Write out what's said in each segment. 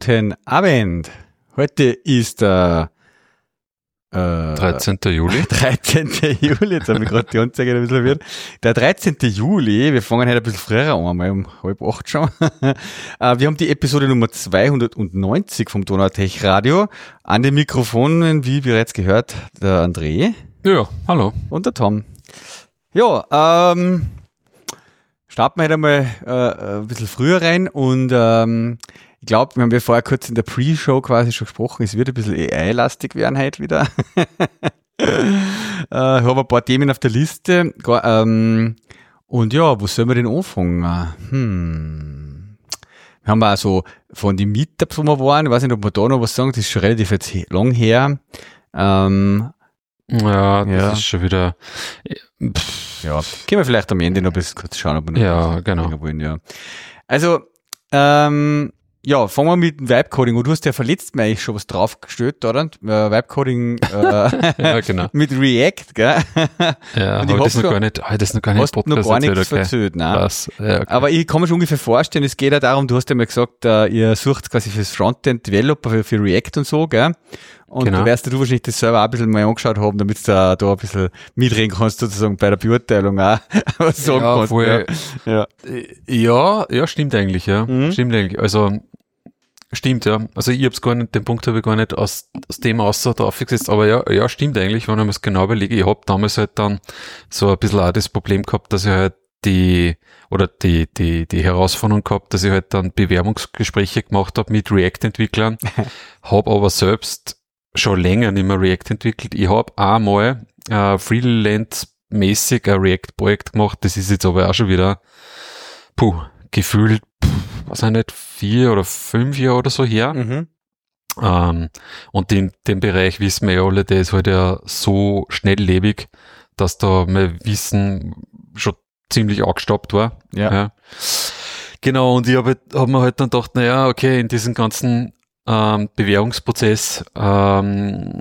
Guten Abend. Heute ist der 13. Juli. 13. Juli, jetzt habe ich gerade die Anzeige ein bisschen verwirrt. Der 13. Juli, wir fangen heute ein bisschen früher an, mal um 7:30 schon. Wir haben die Episode Nummer 290 vom Donautech Radio. An den Mikrofonen, wie bereits gehört, der André. Ja, hallo. Und der Tom. Ja, starten wir heute mal ein bisschen früher rein und ich glaube, wir haben ja vorher kurz in der Pre-Show quasi schon gesprochen, es wird ein bisschen AI-lastig werden heute wieder. Ich habe ein paar Themen auf der Liste und ja, wo sollen wir denn anfangen? Wir haben auch so von den Meetups, wo wir waren, ich weiß nicht, ob wir da noch was sagen, das ist schon relativ jetzt lang her. Das ist schon wieder... Ja, können wir vielleicht am Ende noch ein bisschen kurz schauen, ob wir noch genau. wollen, ja. Also, ja, fangen wir mit dem Vibe-Coding. Und du hast ja verletzt mir eigentlich schon was draufgestellt, oder? Vibe-Coding ja, genau. mit React, gell? Ja, und ich habe das noch gar nicht hast noch gar nichts erzählt, nein. Ja, okay. Aber ich kann mir schon ungefähr vorstellen, es geht ja darum, du hast ja mal gesagt, ihr sucht quasi fürs Frontend-Developer für React und so, gell? Und genau. Du wirst du wahrscheinlich das selber auch ein bisschen mal angeschaut haben, damit du da ein bisschen mitreden kannst, sozusagen bei der Beurteilung auch, was du sagen kannst. Ja, stimmt eigentlich, ja. Stimmt eigentlich. Also, stimmt, ja. Also, den Punkt habe ich gar nicht aus dem außer drauf gesetzt, aber ja, stimmt eigentlich, wenn ich mir das genau überlege. Ich habe damals halt dann so ein bisschen auch das Problem gehabt, dass ich halt die Herausforderung gehabt, dass ich halt dann Bewerbungsgespräche gemacht habe mit React-Entwicklern, habe aber selbst schon länger nicht mehr React entwickelt. Ich habe einmal Freelance-mäßig ein React-Projekt gemacht, das ist jetzt aber auch schon wieder gefühlt, weiß ich nicht, 4 oder 5 Jahre oder so her. Und in dem Bereich wissen wir ja alle, der ist halt ja so schnelllebig, dass da mein Wissen schon ziemlich angestaubt war. Ja. Genau, und ich hab mir halt dann gedacht, naja, okay, in diesem ganzen Bewerbungsprozess hab mir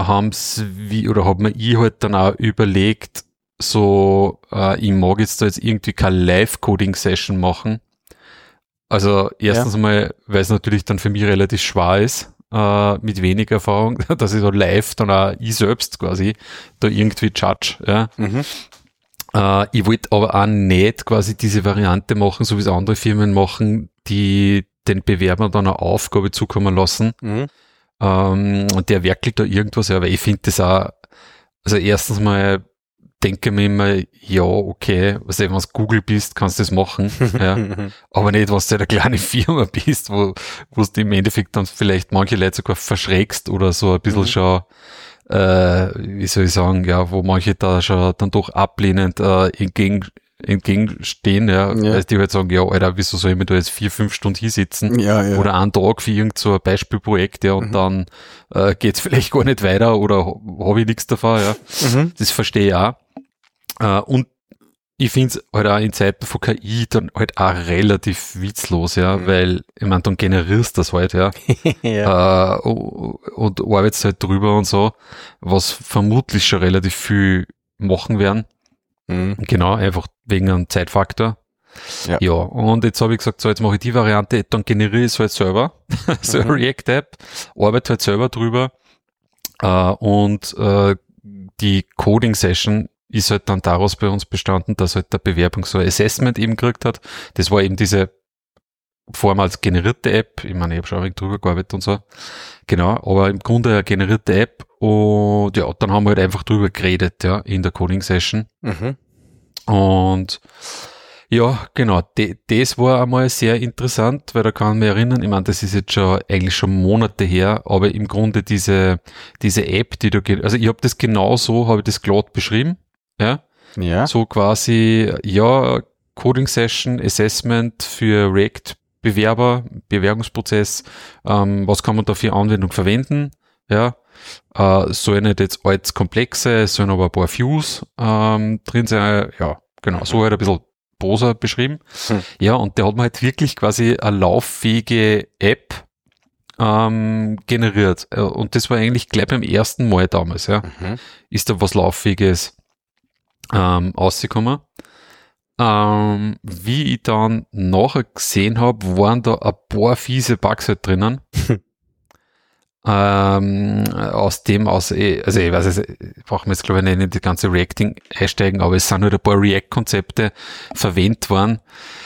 ich halt dann auch überlegt, so ich mag jetzt da jetzt irgendwie keine Live-Coding-Session machen. Also erstens mal, weil es natürlich dann für mich relativ schwer ist, mit wenig Erfahrung, dass ich da live dann auch ich selbst quasi da irgendwie judge. Ja. Ich wollte aber auch nicht quasi diese Variante machen, so wie es andere Firmen machen, die den Bewerbern dann eine Aufgabe zukommen lassen. Und der werkelt da irgendwas, ja, aber ich finde das auch, also erstens mal denke mir immer, ja, okay, also wenn du Google bist, kannst du das machen, ja, aber nicht, was du eine kleine Firma bist, wo du im Endeffekt dann vielleicht manche Leute sogar verschreckst oder so ein bisschen schon, wie soll ich sagen, ja, wo manche da schon dann doch ablehnend entgegenstehen, weil die halt sagen, ja, Alter, wieso soll ich mir da jetzt 4-5 Stunden hinsitzen oder einen Tag für irgend so ein Beispielprojekt, und dann geht's vielleicht gar nicht weiter oder habe ich nichts davon, das verstehe ich auch. Und ich finde es halt auch in Zeiten von KI dann halt auch relativ witzlos, weil, ich meine, dann generierst das halt, und arbeitest halt drüber und so, was vermutlich schon relativ viel machen werden. Genau, einfach wegen einem Zeitfaktor. Ja, und jetzt habe ich gesagt, so, jetzt mache ich die Variante, dann generiere ich es halt selber, so eine React-App, arbeite halt selber drüber, und die Coding-Session ist halt dann daraus bei uns bestanden, dass halt der Bewerbung so ein Assessment eben gekriegt hat. Das war eben diese vormals generierte App. Ich meine, ich habe schon ein wenig drüber gearbeitet und so. Genau, aber im Grunde eine generierte App, und ja, dann haben wir halt einfach drüber geredet, in der Coding-Session. Und ja, genau, das war einmal sehr interessant, weil da kann ich mich erinnern, ich meine, das ist jetzt eigentlich schon Monate her, aber im Grunde diese App, die du, also ich habe das genauso, habe ich das glatt beschrieben, so quasi, Coding-Session, Assessment für React-Bewerber, Bewerbungsprozess, was kann man da für Anwendung verwenden, soll nicht jetzt alles komplexe, sollen aber ein paar Views drin sein, genau, so halt ein bisschen Prosa beschrieben. Ja, und der hat mir halt wirklich quasi eine lauffähige App generiert. Und das war eigentlich gleich beim ersten Mal damals, ist da was Lauffähiges rausgekommen. Wie ich dann nachher gesehen habe, waren da ein paar fiese Bugs halt drinnen. Also ich weiß es, brauchen wir jetzt glaube ich nicht in die ganze Reacting einsteigen, aber es sind halt ein paar React-Konzepte verwendet worden,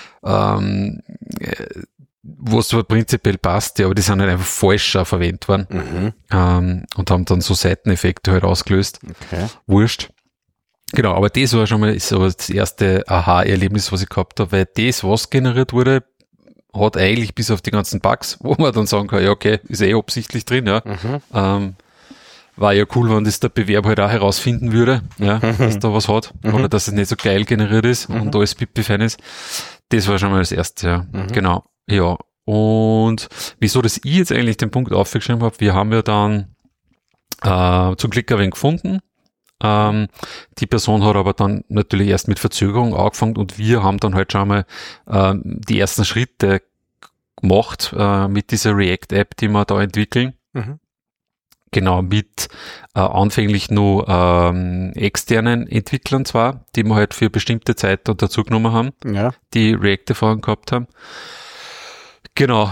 was zwar prinzipiell passt, ja, aber die sind halt einfach falsch verwendet worden, und haben dann so Seiteneffekte halt ausgelöst. Okay. Wurscht. Genau, aber das war schon mal so das erste Aha-Erlebnis, was ich gehabt habe, weil das, was generiert wurde, hat eigentlich bis auf die ganzen Bugs, wo man dann sagen kann, ja okay, ist absichtlich drin, ja. War ja cool, wenn das der Bewerber halt auch herausfinden würde, ja, dass da was hat, oder dass es nicht so geil generiert ist und alles pipi-fein ist. Das war schon mal das erste, ja. Genau, ja. Und wieso, dass ich jetzt eigentlich den Punkt aufgeschrieben habe, wir haben ja dann zum Glück ein wenig gefunden. Die Person hat aber dann natürlich erst mit Verzögerung angefangen und wir haben dann halt schon mal die ersten Schritte gemacht mit dieser React-App, die wir da entwickeln. Genau, mit anfänglich nur externen Entwicklern zwar, die wir halt für bestimmte Zeit dazu genommen haben, die React-Erfahrung gehabt haben. Genau.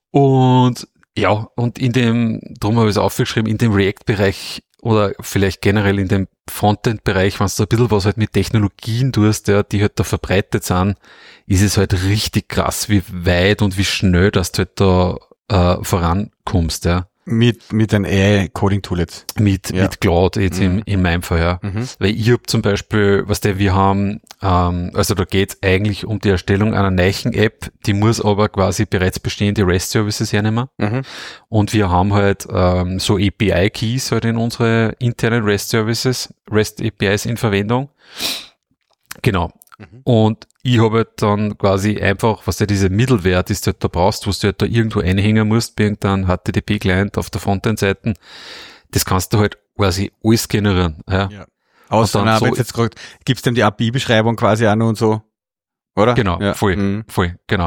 Und ja, und darum habe ich es aufgeschrieben, in dem React-Bereich oder vielleicht generell in dem Frontend-Bereich, wenn du da ein bisschen was halt mit Technologien tust, ja, die halt da verbreitet sind, ist es halt richtig krass, wie weit und wie schnell, dass du halt da vorankommst, ja. Mit einem AI-Coding-Tool jetzt. Mit Cloud jetzt in meinem Fall, ja. Weil ich habe zum Beispiel, wir haben, also da geht es eigentlich um die Erstellung einer neuen App, die muss aber quasi bereits bestehende REST-Services hernehmen. Und wir haben halt so API-Keys halt in unsere internen REST-Services, REST-APIs in Verwendung. Genau. Und ich habe halt dann quasi einfach, was diese Middleware, die du halt da brauchst, was du halt da irgendwo einhängen musst, bei irgendeinem HTTP-Client auf der Frontend-Seite, das kannst du halt quasi alles generieren. Ja. Außer, so, jetzt gerade, gibt's denn die API-Beschreibung quasi auch noch und so, oder? Genau, voll, genau.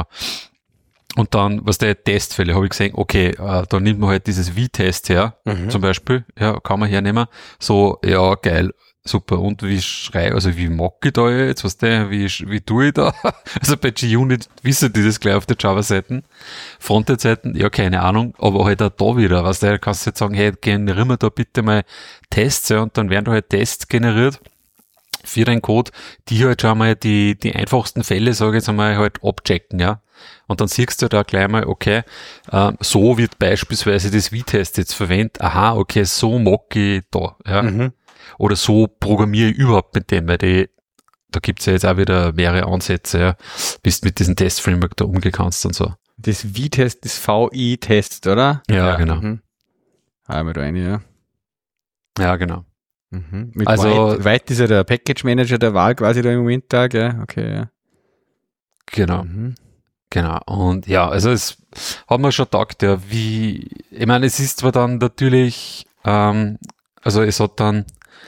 Und dann, Testfälle, habe ich gesehen, okay, da nimmt man halt dieses V-Test her, zum Beispiel, ja, kann man hernehmen, so, ja, geil. Super, und wie mag ich da jetzt, wie tue ich da? Also bei G-Unit wissen die das gleich auf der Java-Seiten. Frontend-Seiten, ja, keine Ahnung, aber halt auch da wieder, da kannst du jetzt sagen, hey, generieren wir da bitte mal Tests, ja, und dann werden da halt Tests generiert für deinen Code, die halt schon mal die einfachsten Fälle, sage ich jetzt einmal, halt abchecken, ja. Und dann siehst du da gleich mal, okay, so wird beispielsweise das V-Test jetzt verwendet, aha, okay, so mag ich da, ja. Oder so programmiere ich überhaupt mit dem, weil da gibt's ja jetzt auch wieder mehrere Ansätze, ja, bis du mit diesem Test-Framework da umgehen kannst und so. Das V-Test, das VI-Test, oder? Ja, genau. Haben wir da eine, ja. Ja, genau. Mit also White ist ja der Package-Manager der Wahl quasi da im Moment da, gell? Okay, ja. Genau. Genau. Und ja, also es hat mir schon gedacht, ja, ich meine, es ist zwar dann natürlich, also es hat dann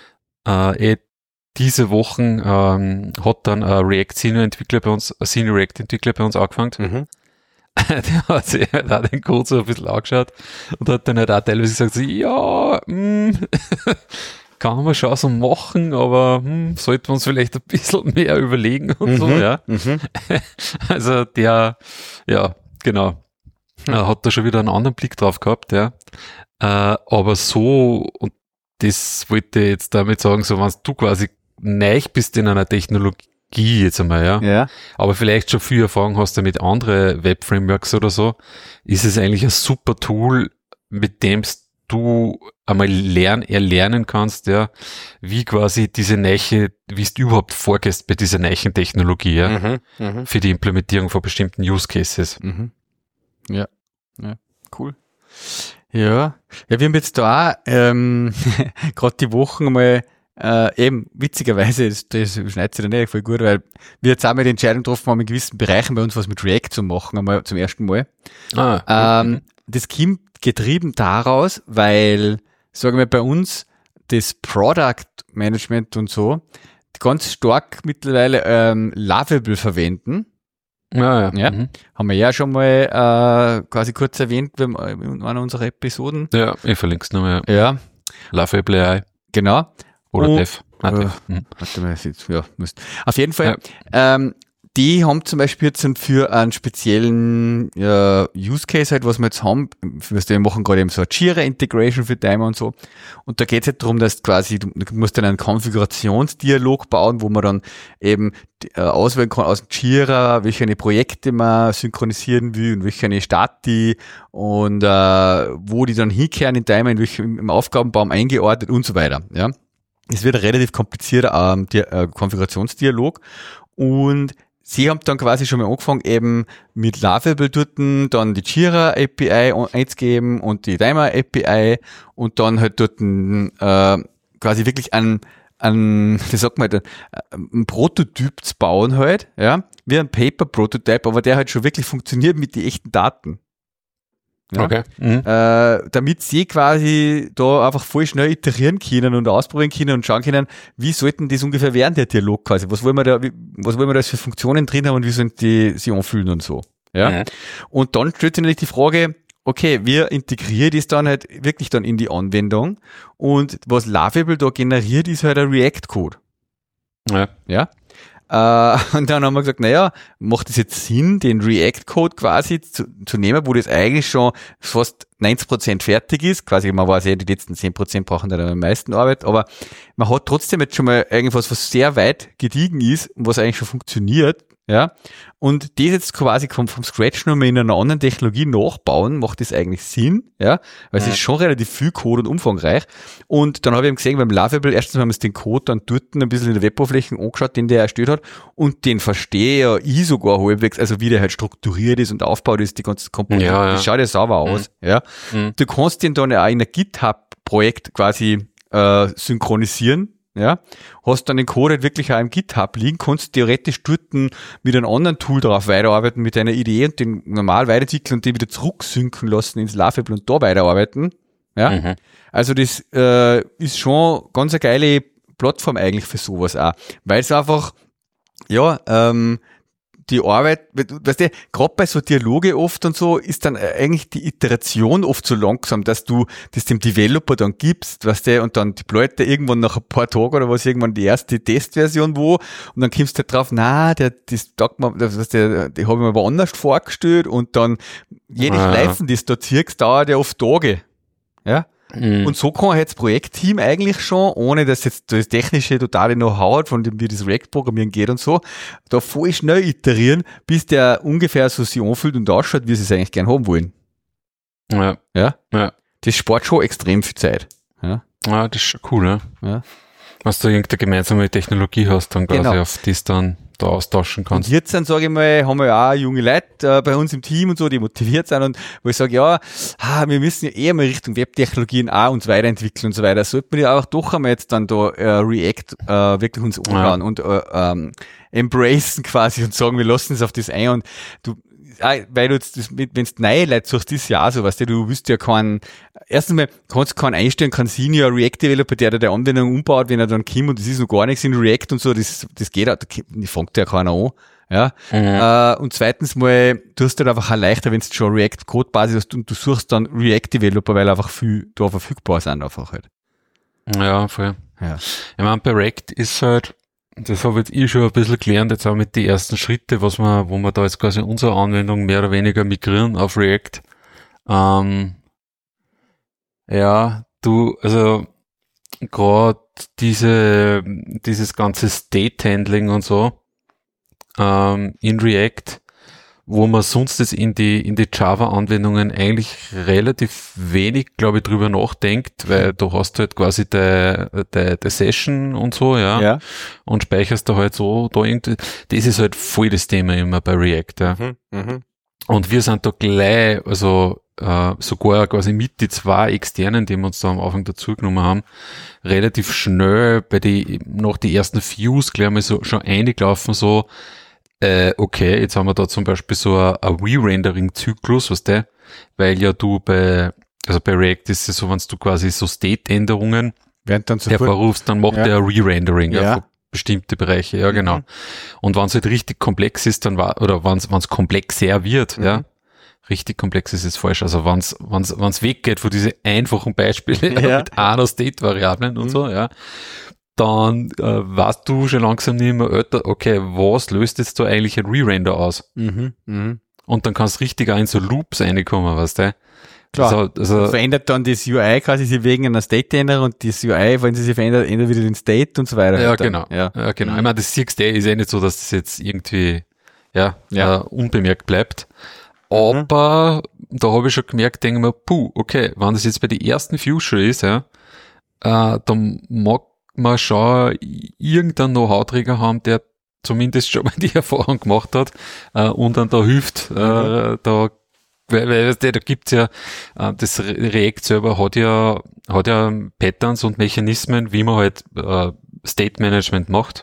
diese Wochen hat dann ein Senior React-Entwickler bei uns angefangen. Der hat sich halt auch den Code so ein bisschen angeschaut und hat dann halt auch teilweise gesagt, so, ja, kann man schon so machen, aber sollte man uns vielleicht ein bisschen mehr überlegen und so, ja. Also der, ja, genau, hat da schon wieder einen anderen Blick drauf gehabt, ja. Aber so, und das wollte ich jetzt damit sagen, so wenn du quasi neu bist in einer Technologie jetzt einmal, ja, aber vielleicht schon viel Erfahrung hast du mit anderen Web-Frameworks oder so, ist es eigentlich ein super Tool, mit dem du einmal erlernen kannst, ja, wie quasi wie du überhaupt vorgehst bei dieser neuen Technologie, ja, für die Implementierung von bestimmten Use Cases. Ja, cool. Ja, wir haben jetzt da auch gerade die Wochen mal eben witzigerweise, das schneidet sich dann nicht voll gut, weil wir jetzt auch mal die Entscheidung getroffen haben, in gewissen Bereichen bei uns was mit React zu machen, einmal zum ersten Mal. Das kommt getrieben daraus, weil, sagen wir bei uns, das Product Management und so, ganz stark mittlerweile Lovable verwenden. Ja. Haben wir ja schon mal quasi kurz erwähnt in einer unserer Episoden. Ja, ich verlinke es nochmal. Ja. Lovable AI. Genau. Oder Dev. Warte mal, ja, auf jeden Fall, die haben zum Beispiel jetzt für einen speziellen Use Case halt, was wir jetzt haben, wir machen gerade eben so eine Jira-Integration für Timer und so. Und da geht es halt darum, dass quasi, du musst dann einen Konfigurationsdialog bauen, wo man dann eben auswählen kann aus dem Jira, welche Projekte man synchronisieren will und welche Stati und wo die dann hinkehren in Timer, im Aufgabenbaum eingeordnet und so weiter. Ja, es wird ein relativ komplizierter Konfigurationsdialog und sie haben dann quasi schon mal angefangen, eben mit Lovable dort dann die Jira API einzugeben und die Timer API und dann halt dort quasi wirklich ein Prototyp zu bauen halt, ja, wie ein Paper-Prototype, aber der halt schon wirklich funktioniert mit den echten Daten. Ja? Okay. Damit sie quasi da einfach voll schnell iterieren können und ausprobieren können und schauen können, wie sollten das ungefähr werden, der Dialog quasi. Was wollen wir da für Funktionen drin haben und wie sollen die sich anfühlen und so. Ja. Mhm. Und dann stellt sich natürlich die Frage, okay, wir integrieren das dann halt wirklich dann in die Anwendung und was Lovable da generiert, ist halt ein React-Code. Ja. Und dann haben wir gesagt, naja, macht es jetzt Sinn, den React-Code quasi zu nehmen, wo das eigentlich schon fast 90% fertig ist. Quasi, man weiß ja, die letzten 10% brauchen dann am meisten Arbeit, aber man hat trotzdem jetzt schon mal irgendwas, was sehr weit gediegen ist und was eigentlich schon funktioniert. Ja, und das jetzt quasi vom Scratch nochmal in einer anderen Technologie nachbauen, macht das eigentlich Sinn, ja, weil es ist schon relativ viel Code und umfangreich. Und dann habe ich eben gesehen, beim Lovable, erstens haben wir uns den Code dann dort ein bisschen in der Weboberfläche angeschaut, den der erstellt hat, und den verstehe ja ich sogar halbwegs, also wie der halt strukturiert ist und aufgebaut ist, die ganzen Komponenten, das schaut ja sauber aus, ja. Du kannst den dann ja auch in ein GitHub-Projekt quasi synchronisieren. Ja, hast dann den Code halt wirklich auch im GitHub liegen, kannst theoretisch dort mit einem anderen Tool drauf weiterarbeiten, mit deiner Idee und den normal weiterentwickeln und den wieder zurücksynken lassen ins Lovable und da weiterarbeiten. Ja, also das ist schon ganz eine geile Plattform eigentlich für sowas auch, weil es einfach, ja, die Arbeit, weißt du, gerade bei so Dialoge oft und so, ist dann eigentlich die Iteration oft so langsam, dass du das dem Developer dann gibst, weißt du, und dann deployt der irgendwann nach ein paar Tagen oder was irgendwann die erste Testversion und dann kommst du halt drauf, das habe ich mir aber anders vorgestellt und dann jede Schleifen, die du da ziehst, dauert ja oft Tage. Ja. Und so kann jetzt das Projektteam eigentlich schon, ohne dass jetzt das technische totale Know-how hat, von dem wir das React-Programmieren geht und so, da voll schnell iterieren, bis der ungefähr so sich anfühlt und ausschaut, wie sie es eigentlich gern haben wollen. Ja. Das spart schon extrem viel Zeit. Ja, das ist schon cool, ne? Ja. Was du irgendeine gemeinsame Technologie hast, dann quasi auf die es dann da austauschen kannst. Und jetzt dann, sage ich mal, haben wir ja auch junge Leute bei uns im Team und so, die motiviert sind und wo ich sage, ja, wir müssen ja eher mal Richtung Webtechnologien auch uns weiterentwickeln und so weiter. Sollten wir ja auch doch einmal jetzt dann da React wirklich uns anschauen und embracen quasi und sagen, wir lassen es auf das ein und du, weil du jetzt, wenn du neue Leute suchst, ist ja auch so, weißt du willst ja erstens mal kannst du keinen einstellen, keinen Senior React Developer, der die Anwendung umbaut, wenn er dann kommt und das ist noch gar nichts in React und so, das geht auch, da fängt ja keiner an, ja. Und zweitens mal, du hast halt einfach auch leichter, wenn du schon React Codebasis hast und du suchst dann React Developer, weil einfach viel da verfügbar sind einfach halt. Ja, voll. Ja. Ich meine, bei React ist halt, das habe jetzt ich schon ein bisschen gelernt, jetzt auch mit den ersten Schritte, wo wir da jetzt quasi unsere Anwendung mehr oder weniger migrieren auf React. Also gerade dieses ganze State-Handling und so in React, wo man sonst jetzt in die Java-Anwendungen eigentlich relativ wenig, glaube ich, drüber nachdenkt, weil du hast halt quasi die Session und so, ja, und speicherst da halt so, da irgendwie, das ist halt voll das Thema immer bei React, ja. Und wir sind da gleich, also sogar quasi mit die 2 externen, die wir uns da am Anfang dazu genommen haben, relativ schnell nach die ersten Views gleich mal so schon eingelaufen, so, okay, jetzt haben wir da zum Beispiel so ein Re-Rendering-Zyklus, weißt du, weil ja du bei React ist es so, wenn du quasi so State-Änderungen hervorrufst, dann macht der Re-Rendering für bestimmte Bereiche, ja genau. Und wenn es halt richtig komplex ist, dann wenn es komplexer wird, ja, richtig komplex ist es falsch, also wenn's weggeht von diese einfachen Beispiele mit einer State-Variablen und so, ja, dann weißt du schon langsam nicht mehr, Alter, okay, was löst jetzt da eigentlich ein Re-Render aus? Und dann kannst du richtig auch in so Loops reinkommen, weißt du? Klar, also verändert dann das UI quasi sie wegen einer State-Änderung und das UI, wenn sie sich verändert, ändert wieder den State und so weiter. Ja, genau. Ja, genau. Ich meine, das siehst du, ist ja nicht so, dass das jetzt irgendwie unbemerkt bleibt. Aber da habe ich schon gemerkt, denke mir, okay, wenn das jetzt bei den ersten Future ist, dann mag man schon irgendeinen Know-how-Träger haben, der zumindest schon mal die Erfahrung gemacht hat und dann da hilft, weil da gibt's ja, das React selber hat ja Patterns und Mechanismen, wie man halt State Management macht.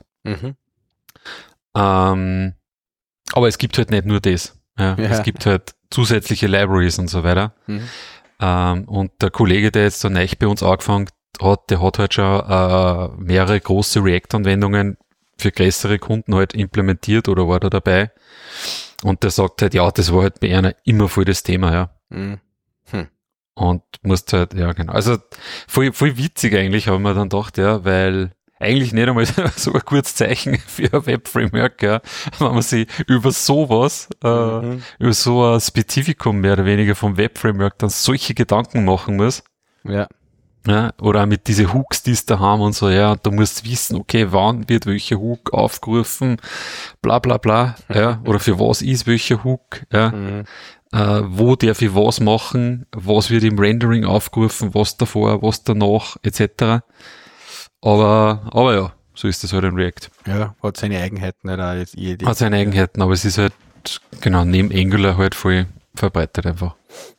Aber es gibt halt nicht nur das. Es gibt halt zusätzliche Libraries und so weiter. Und der Kollege, der jetzt so neu bei uns angefangen hat, der hat halt schon mehrere große React-Anwendungen für größere Kunden halt implementiert oder war da dabei. Und der sagt halt, ja, das war halt bei einer immer voll das Thema, Und musst halt, ja, genau. Also voll witzig eigentlich, haben wir dann gedacht, weil eigentlich nicht einmal so ein gutes Zeichen für ein Web-Framework, wenn man sich über sowas, über so ein Spezifikum mehr oder weniger vom Web-Framework dann solche Gedanken machen muss. Ja. Ja, oder auch mit diese Hooks, die es da haben und so, da musst du wissen, okay, wann wird welcher Hook aufgerufen, bla bla bla, oder für was ist welcher Hook, wo darf ich was machen, was wird im Rendering aufgerufen, was davor, was danach, etc. Aber ja, so ist das halt in React. Ja, hat seine Eigenheiten, oder jetzt Hat seine Eigenheiten, aber es ist halt, genau, neben Angular halt voll verbreitet einfach.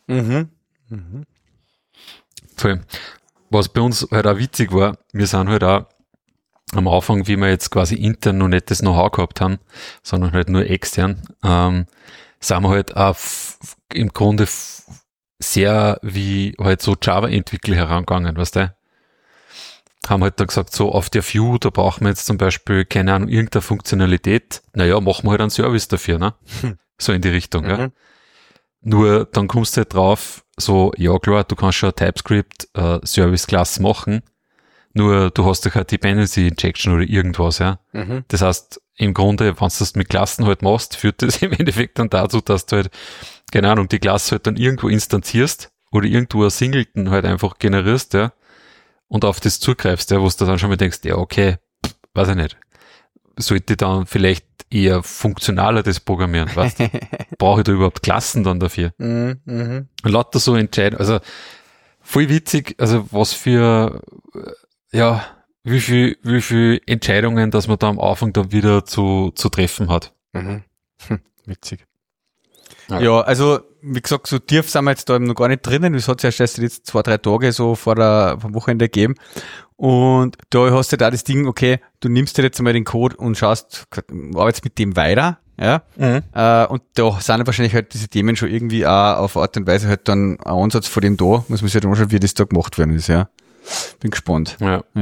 Voll. Was bei uns halt auch witzig war, wir sind halt auch am Anfang, wie wir jetzt quasi intern noch nicht das Know-how gehabt haben, sondern halt nur extern, sind wir halt auch im Grunde sehr wie halt so Java-Entwickler herangegangen, weißt du? Haben halt da gesagt, so auf der View, da brauchen wir jetzt zum Beispiel, keine Ahnung, irgendeine Funktionalität, naja, machen wir halt einen Service dafür, ne? So in die Richtung, ja. Nur dann kommst du halt drauf, so, ja klar, du kannst schon TypeScript Service Class machen, nur du hast doch eine Dependency Injection oder irgendwas, Das heißt, im Grunde, wenn du das mit Klassen halt machst, führt das im Endeffekt dann dazu, dass du halt, keine Ahnung, die Klasse halt dann irgendwo instanzierst oder irgendwo ein Singleton halt einfach generierst, und auf das zugreifst, wo du dann schon mal denkst, ja okay, weiß ich nicht, sollte dann vielleicht eher funktionaler das programmieren, weißt du? Brauche ich da überhaupt Klassen dann dafür? Und lauter so entscheiden, also voll witzig, also was für, wie viel Entscheidungen, dass man da am Anfang dann wieder zu treffen hat. Witzig. Ja, also wie gesagt, so tief sind wir jetzt da noch gar nicht drinnen. Das hat es erst jetzt 2-3 Tage so vom Wochenende gegeben. Und da hast du da das Ding, okay, du nimmst dir jetzt mal den Code und arbeitest mit dem weiter. Und da sind wahrscheinlich halt diese Themen schon irgendwie auch auf Art und Weise halt dann ein Ansatz von dem da. Muss man sich halt anschauen, wie das da gemacht werden ist, Bin gespannt.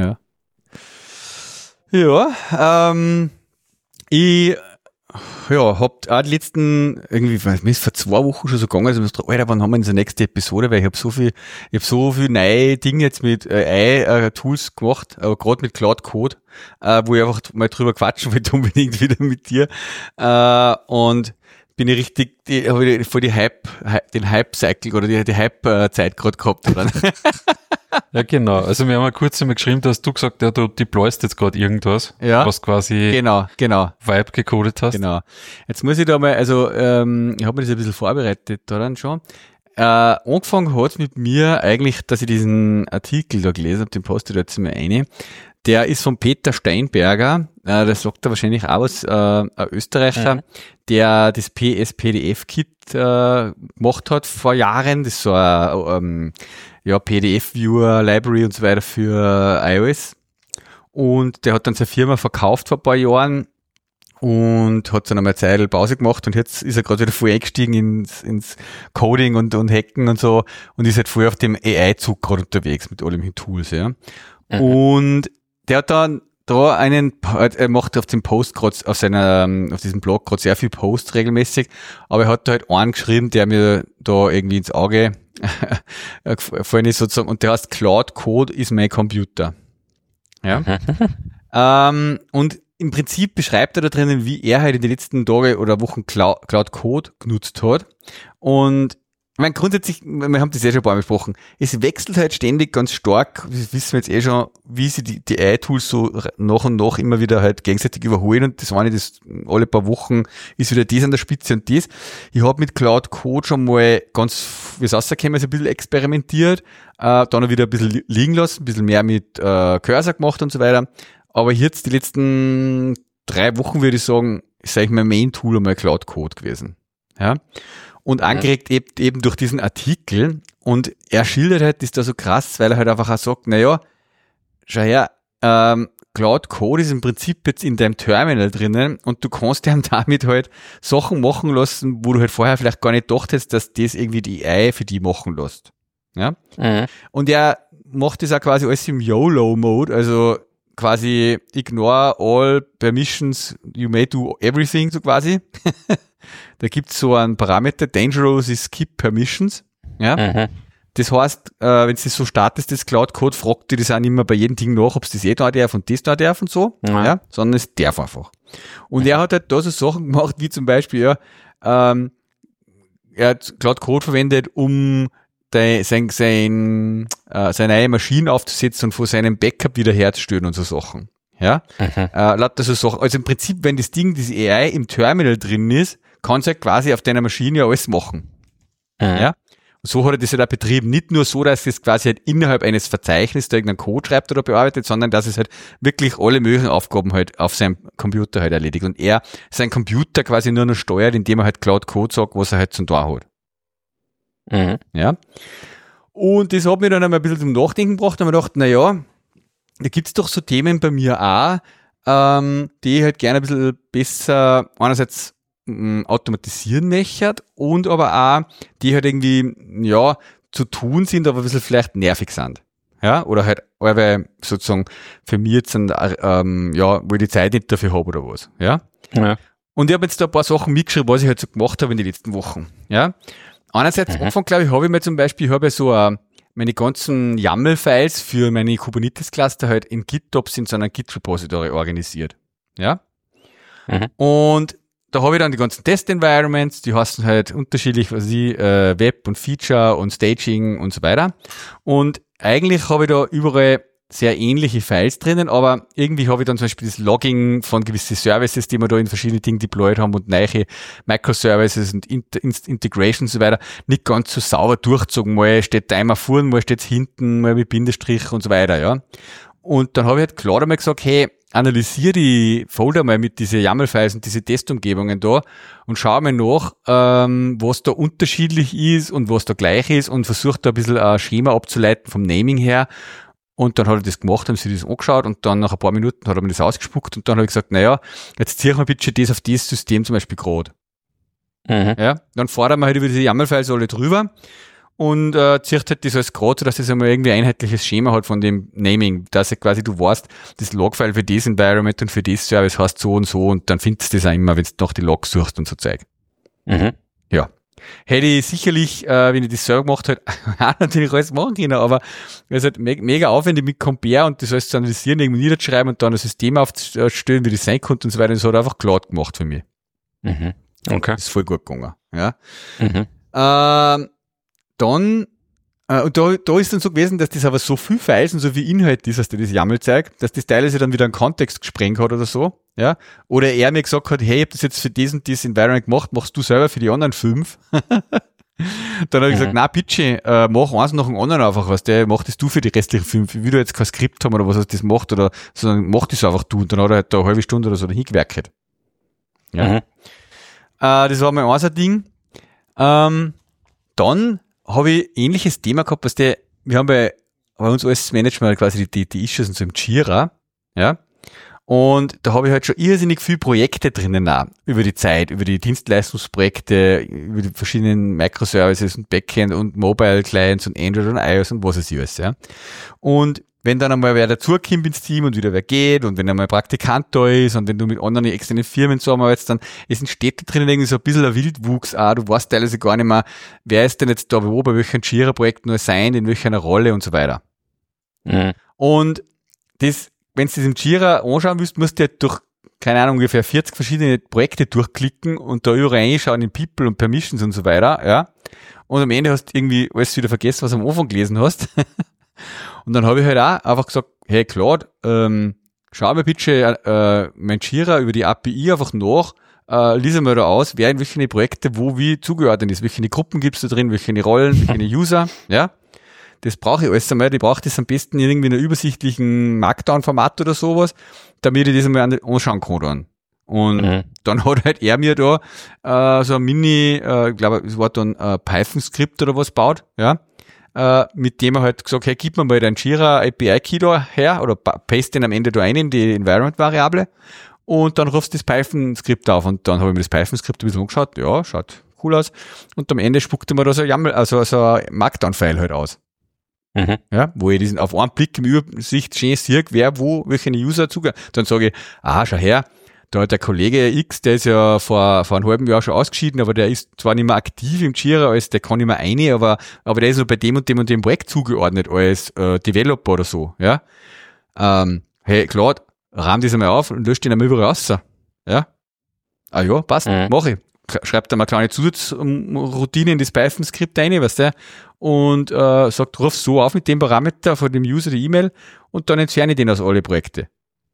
Ich habt auch die letzten, irgendwie, mir ist vor 2 Wochen schon so gegangen, also Alter, wann haben wir unsere nächste Episode, weil ich habe so viel neue Dinge jetzt mit AI-Tools gemacht, aber gerade mit Cloud Code, wo ich einfach mal drüber quatschen will, unbedingt wieder mit dir, und bin ich richtig, habe ich voll den Hype-Cycle oder die Hype-Zeit gerade gehabt dran. Ja, genau. Also wir haben ja kurz einmal geschrieben, dass du gesagt hast, du deployst jetzt gerade irgendwas, was quasi genau. Vibe gecodet hast. Genau. Jetzt muss ich da mal, also ich habe mir das ein bisschen vorbereitet da dann schon. Angefangen hat's mit mir eigentlich, dass ich diesen Artikel da gelesen habe, den poste ich da jetzt mal rein. Der ist von Peter Steinberger, das sagt er wahrscheinlich auch was, ein Österreicher, der das PSPDF-Kit gemacht hat vor Jahren. Das ist so ein PDF-Viewer, Library und so weiter für iOS. Und der hat dann seine Firma verkauft vor ein paar Jahren und hat dann einmal eine Zeit Pause gemacht und jetzt ist er gerade wieder voll eingestiegen ins Coding und Hacken und so und ist halt voll auf dem AI-Zug gerade unterwegs mit allen Tools, Und der hat dann da er macht auf dem Post gerade, auf diesem Blog gerade sehr viel Posts regelmäßig, aber er hat da halt einen geschrieben, der mir da irgendwie ins Auge gefallen ist sozusagen, und der heißt Cloud Code is my computer. Ja. Und im Prinzip beschreibt er da drinnen, wie er halt in den letzten Tagen oder Wochen Cloud Code genutzt hat. Und ich meine, grundsätzlich, wir haben das ja schon ein paar Mal besprochen, es wechselt halt ständig ganz stark, das wissen wir jetzt eh schon, wie sie die AI-Tools so nach und nach immer wieder halt gegenseitig überholen und das eine, das alle paar Wochen ist wieder das an der Spitze und das. Ich habe mit Cloud Code schon mal ganz, wie es rausgekommen ist, ein bisschen experimentiert, dann auch wieder ein bisschen liegen lassen, ein bisschen mehr mit Cursor gemacht und so weiter. Aber jetzt die letzten 3 Wochen würde ich sagen, ist eigentlich mein Main-Tool einmal Cloud Code gewesen. Ja. Und angeregt eben durch diesen Artikel. Und er schildert halt, das ist da so krass, weil er halt einfach auch sagt, naja, schau her, Cloud Code ist im Prinzip jetzt in deinem Terminal drinnen und du kannst dir damit halt Sachen machen lassen, wo du halt vorher vielleicht gar nicht gedacht hättest, dass das irgendwie die AI für die machen lässt. Ja? Und er macht das auch quasi alles im YOLO-Mode, also quasi ignore all permissions, you may do everything, so quasi. Da gibt's so einen Parameter, dangerous is skip permissions. Ja. Das heißt, wenn du so startest, das Cloud Code, fragt dir das auch nicht mehr bei jedem Ding nach, ob es das da darf und das da darf und so, ja, sondern es darf einfach. Und er hat halt da so Sachen gemacht, wie zum Beispiel, er hat Cloud Code verwendet, um seine neue Maschine aufzusetzen und von seinem Backup wiederherzustellen und so Sachen. Ja. Lauter so Sachen. Also im Prinzip, wenn das Ding, diese AI im Terminal drin ist, kann es halt quasi auf deiner Maschine ja alles machen. Ja. Und so hat er das halt auch betrieben. Nicht nur so, dass es quasi halt innerhalb eines Verzeichnisses da irgendeinen Code schreibt oder bearbeitet, sondern dass es halt wirklich alle möglichen Aufgaben halt auf seinem Computer halt erledigt. Und er seinen Computer quasi nur noch steuert, indem er halt Cloud Code sagt, was er halt zum Tor hat. Ja. Und das hat mich dann einmal ein bisschen zum Nachdenken gebracht, und mir gedacht, naja, da gibt's doch so Themen bei mir auch, die ich halt gerne ein bisschen besser einerseits automatisieren möchte und aber auch, die halt irgendwie, ja, zu tun sind, aber ein bisschen vielleicht nervig sind. Ja, oder halt, weil sozusagen für mich jetzt, wo ich die Zeit nicht dafür habe oder was. Ja. Und ich habe jetzt da ein paar Sachen mitgeschrieben, was ich halt so gemacht habe in den letzten Wochen. Ja. Einerseits, Anfang, glaube ich, habe ich mir zum Beispiel, meine ganzen YAML-Files für meine Kubernetes-Cluster halt in GitOps in so einer Git-Repository organisiert. Ja. Und da habe ich dann die ganzen Test-Environments, die heißen halt unterschiedlich, Web und Feature und Staging und so weiter. Und eigentlich habe ich da überall sehr ähnliche Files drinnen, aber irgendwie habe ich dann zum Beispiel das Logging von gewissen Services, die wir da in verschiedene Dinge deployed haben und neue Microservices und Integration und so weiter, nicht ganz so sauber durchgezogen. Mal steht da einmal vorn, mal steht hinten, mal mit Bindestrich und so weiter, ja. Und dann habe ich halt klar einmal gesagt, hey, analysiere die Folder mal mit diese YAML-Files und diese Testumgebungen da und schau mal nach, was da unterschiedlich ist und was da gleich ist und versuche da ein bisschen ein Schema abzuleiten vom Naming her. Und dann hat er das gemacht, haben sie das angeschaut und dann nach ein paar Minuten hat er mir das ausgespuckt und dann habe ich gesagt, naja, jetzt zieh ich mal bitte das auf dieses System zum Beispiel gerade. Ja, dann fordern wir halt über diese YAML-Files alle drüber und zieht halt das alles gerade, sodass das einmal irgendwie ein einheitliches Schema hat von dem Naming, dass halt quasi du weißt, das Log-File für das Environment und für das Service heißt so und dann findest du das auch immer, wenn du nach die Logs suchst und so Zeug. Ja. Hätte ich sicherlich, wenn ich das selber gemacht hätte, auch natürlich alles machen können, aber es ist halt mega aufwendig mit Compare und das alles zu analysieren, irgendwie niederzuschreiben und dann ein System aufzustellen, wie das sein konnte und so weiter. Das hat einfach Cloud gemacht für mich. Okay. Das ist voll gut gegangen. Ja. Dann, und da ist dann so gewesen, dass das aber so viel Files und so viel Inhalt ist, dass das YAML-Zeug, dass das teilweise dann wieder einen Kontext gesprengt hat oder so. Ja. Oder er mir gesagt hat, hey, ich hab das jetzt für das und das Environment gemacht, machst du selber für die anderen 5. Dann habe ich gesagt, na bitte, mach eins nach dem anderen einfach, was der macht das du für die restlichen 5. Ich will da jetzt kein Skript haben oder was das macht oder, sondern mach das einfach du. Und dann hat er halt da eine halbe Stunde oder so dahin gewerkelt. Ja. Das war mein erster Ding. Dann habe ich ähnliches Thema gehabt, wir haben bei uns als Management quasi die Issues und so im Jira, ja. Und da habe ich halt schon irrsinnig viele Projekte drinnen auch, über die Zeit, über die Dienstleistungsprojekte, über die verschiedenen Microservices und Backend und Mobile Clients und Android und iOS und was es hier ist, ja. Und wenn dann einmal wer dazukommt ins Team und wieder wer geht und wenn einmal ein Praktikant da ist und wenn du mit anderen externen Firmen zusammenarbeitest, dann es entsteht da drinnen irgendwie so ein bisschen ein Wildwuchs auch. Du weißt teilweise gar nicht mehr, wer ist denn jetzt da wo, bei welchem Jira-Projekt nur sein, in welcher Rolle und so weiter. Und das wenn du das im Jira anschauen willst, musst du halt durch, keine Ahnung, ungefähr 40 verschiedene Projekte durchklicken und da überall reinschauen in People und Permissions und so weiter, ja. Und am Ende hast du irgendwie alles wieder vergessen, was du am Anfang gelesen hast. Und dann habe ich halt auch einfach gesagt, hey Claude, schau mir bitte mein Jira über die API einfach nach, lies mal da aus, wer in welche Projekte wo wie zugeordnet ist, welche Gruppen gibt's da drin, welche Rollen, welche User, ja. Das brauche ich alles einmal, ich brauche das am besten irgendwie in einem übersichtlichen Markdown-Format oder sowas, damit ich das einmal anschauen kann dann. Und dann hat halt er mir da so ein Mini, ich glaube, es war dann Python-Skript oder was baut, ja, mit dem er halt gesagt, hey, gib mir mal deinen Jira API-Key da her oder paste den am Ende da ein in die Environment-Variable und dann rufst du das Python-Skript auf und dann habe ich mir das Python-Skript ein bisschen angeschaut, ja, schaut cool aus und am Ende spuckte mir da so ein YAML, also so ein Markdown-File halt aus. Ja, wo ich diesen auf einen Blick im Übersicht schön sehe, wer wo, welche User zugehört. Dann sage ich, schau her, da hat der Kollege X, der ist ja vor einem halben Jahr schon ausgeschieden, aber der ist zwar nicht mehr aktiv im Jira, als der kann nicht mehr rein, aber der ist noch bei dem und dem Projekt zugeordnet als Developer oder so, ja. Hey, Claude, rahm das einmal auf und löscht den einmal überall raus. Ja. Ja, passt, mach ich. Schreibt da mal kleine Zusatzroutine in das Python-Skript rein, weißt du, und sagt, ruf so auf mit dem Parameter von dem User die E-Mail und dann entferne ich den aus alle Projekte.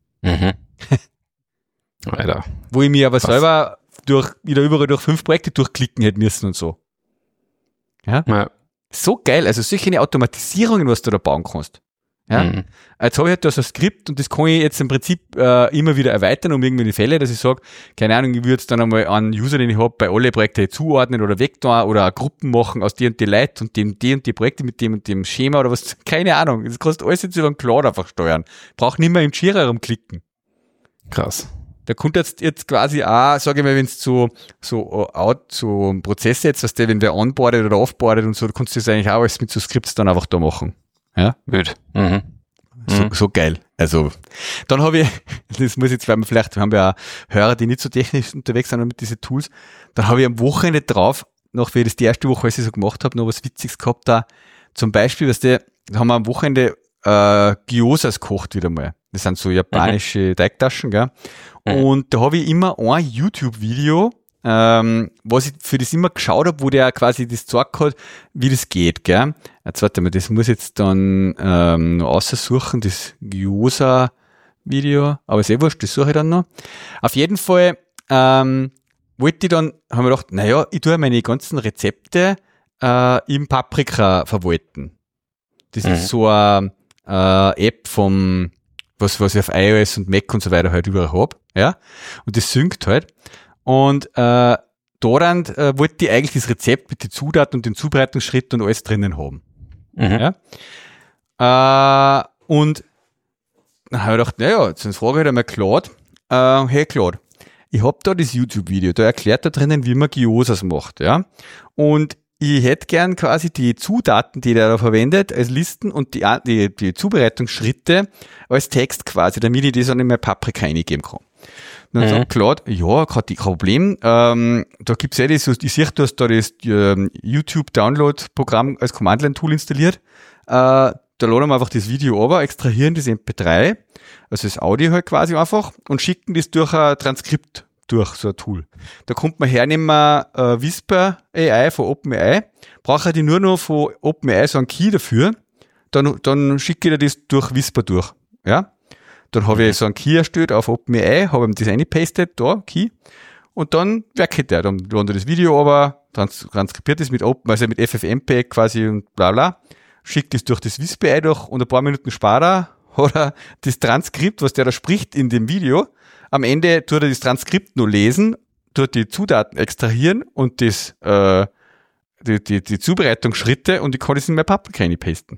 Alter. Wo ich mir aber selber wieder überall durch 5 Projekte durchklicken hätte müssen und so. Ja? So geil, also solche Automatisierungen, was du da bauen kannst. Ja? Jetzt habe ich halt da so ein Skript und das kann ich jetzt im Prinzip immer wieder erweitern um irgendwelche Fälle, dass ich sage, keine Ahnung, ich würde jetzt dann einmal einen User, den ich habe, bei alle Projekte zuordnen oder wegtun oder Gruppen machen aus die und die Leute und die und die Projekte mit dem und dem Schema oder was, keine Ahnung. Das kannst du alles jetzt über einen Cloud einfach steuern. Brauch nicht mehr im Jira rumklicken. Krass. Da kommt jetzt quasi auch, sage ich mal, wenn es so Prozesse jetzt, was der, wenn der onboardet oder offboardet und so, da kannst du das eigentlich auch alles mit so Skripts dann einfach da machen. Ja? Gut. So geil. Also, dann habe ich, das muss jetzt, weil wir haben ja auch Hörer, die nicht so technisch unterwegs sind mit diesen Tools, dann habe ich am Wochenende drauf, noch wie ich das die erste Woche, als ich so gemacht habe, noch was Witziges gehabt da. Zum Beispiel, da haben wir am Wochenende Gyozas kocht wieder mal. Das sind so japanische Teigtaschen, gell? Und da habe ich immer ein YouTube-Video, was ich für das immer geschaut habe, wo der quasi das gezeigt hat, wie das geht, gell? Jetzt warte mal, das muss jetzt dann noch aussuchen, das Gyoza-Video, aber ist eh wurscht, das suche ich dann noch. Auf jeden Fall wollte ich dann, haben wir gedacht, naja, ich tue meine ganzen Rezepte im Paprika verwalten. Das ist so eine App vom, was ich auf iOS und Mac und so weiter halt überall hab, ja. Und das synkt halt. Und daran wollte ich eigentlich das Rezept mit den Zutaten und den Zubereitungsschritten und alles drinnen haben. Ja. Und dann habe ich gedacht, naja, jetzt frage ich halt einmal Claude, hey Claude, ich hab da das YouTube-Video, da erklärt da drinnen, wie man Gyozas macht, ja. Und ich hätte gern quasi die Zutaten, die der da verwendet, als Listen und die Zubereitungsschritte als Text quasi, damit ich das dann in meine Paprika eingeben kann. Und dann sagt Claude, ja, kein Problem, da gibt's ja das, ich sehe, du hast da das YouTube-Download-Programm als Command-Line-Tool installiert, da laden wir einfach das Video runter, extrahieren das MP3, also das Audio halt quasi einfach und schicken das durch ein Transkript durch, so ein Tool. Da kommt man hernehmen Whisper AI von OpenAI, brauche ich nur noch von OpenAI so einen Key dafür, dann schicke ich dir das durch Whisper durch, ja. Dann habe ich so einen Key erstellt auf OpenAI, habe ihm das eingepastet, da, Key, und dann werkelt der, dann ladet er das Video aber, transkribiert das mit mit FFmpeg quasi und bla bla, schickt das durch das Whisper AI durch und ein paar Minuten später hat er das Transkript, was der da spricht in dem Video. Am Ende tut er das Transkript nur lesen, tut die Zutaten extrahieren und das, die Zubereitungsschritte und ich kann das in meine Paprika reinpasten.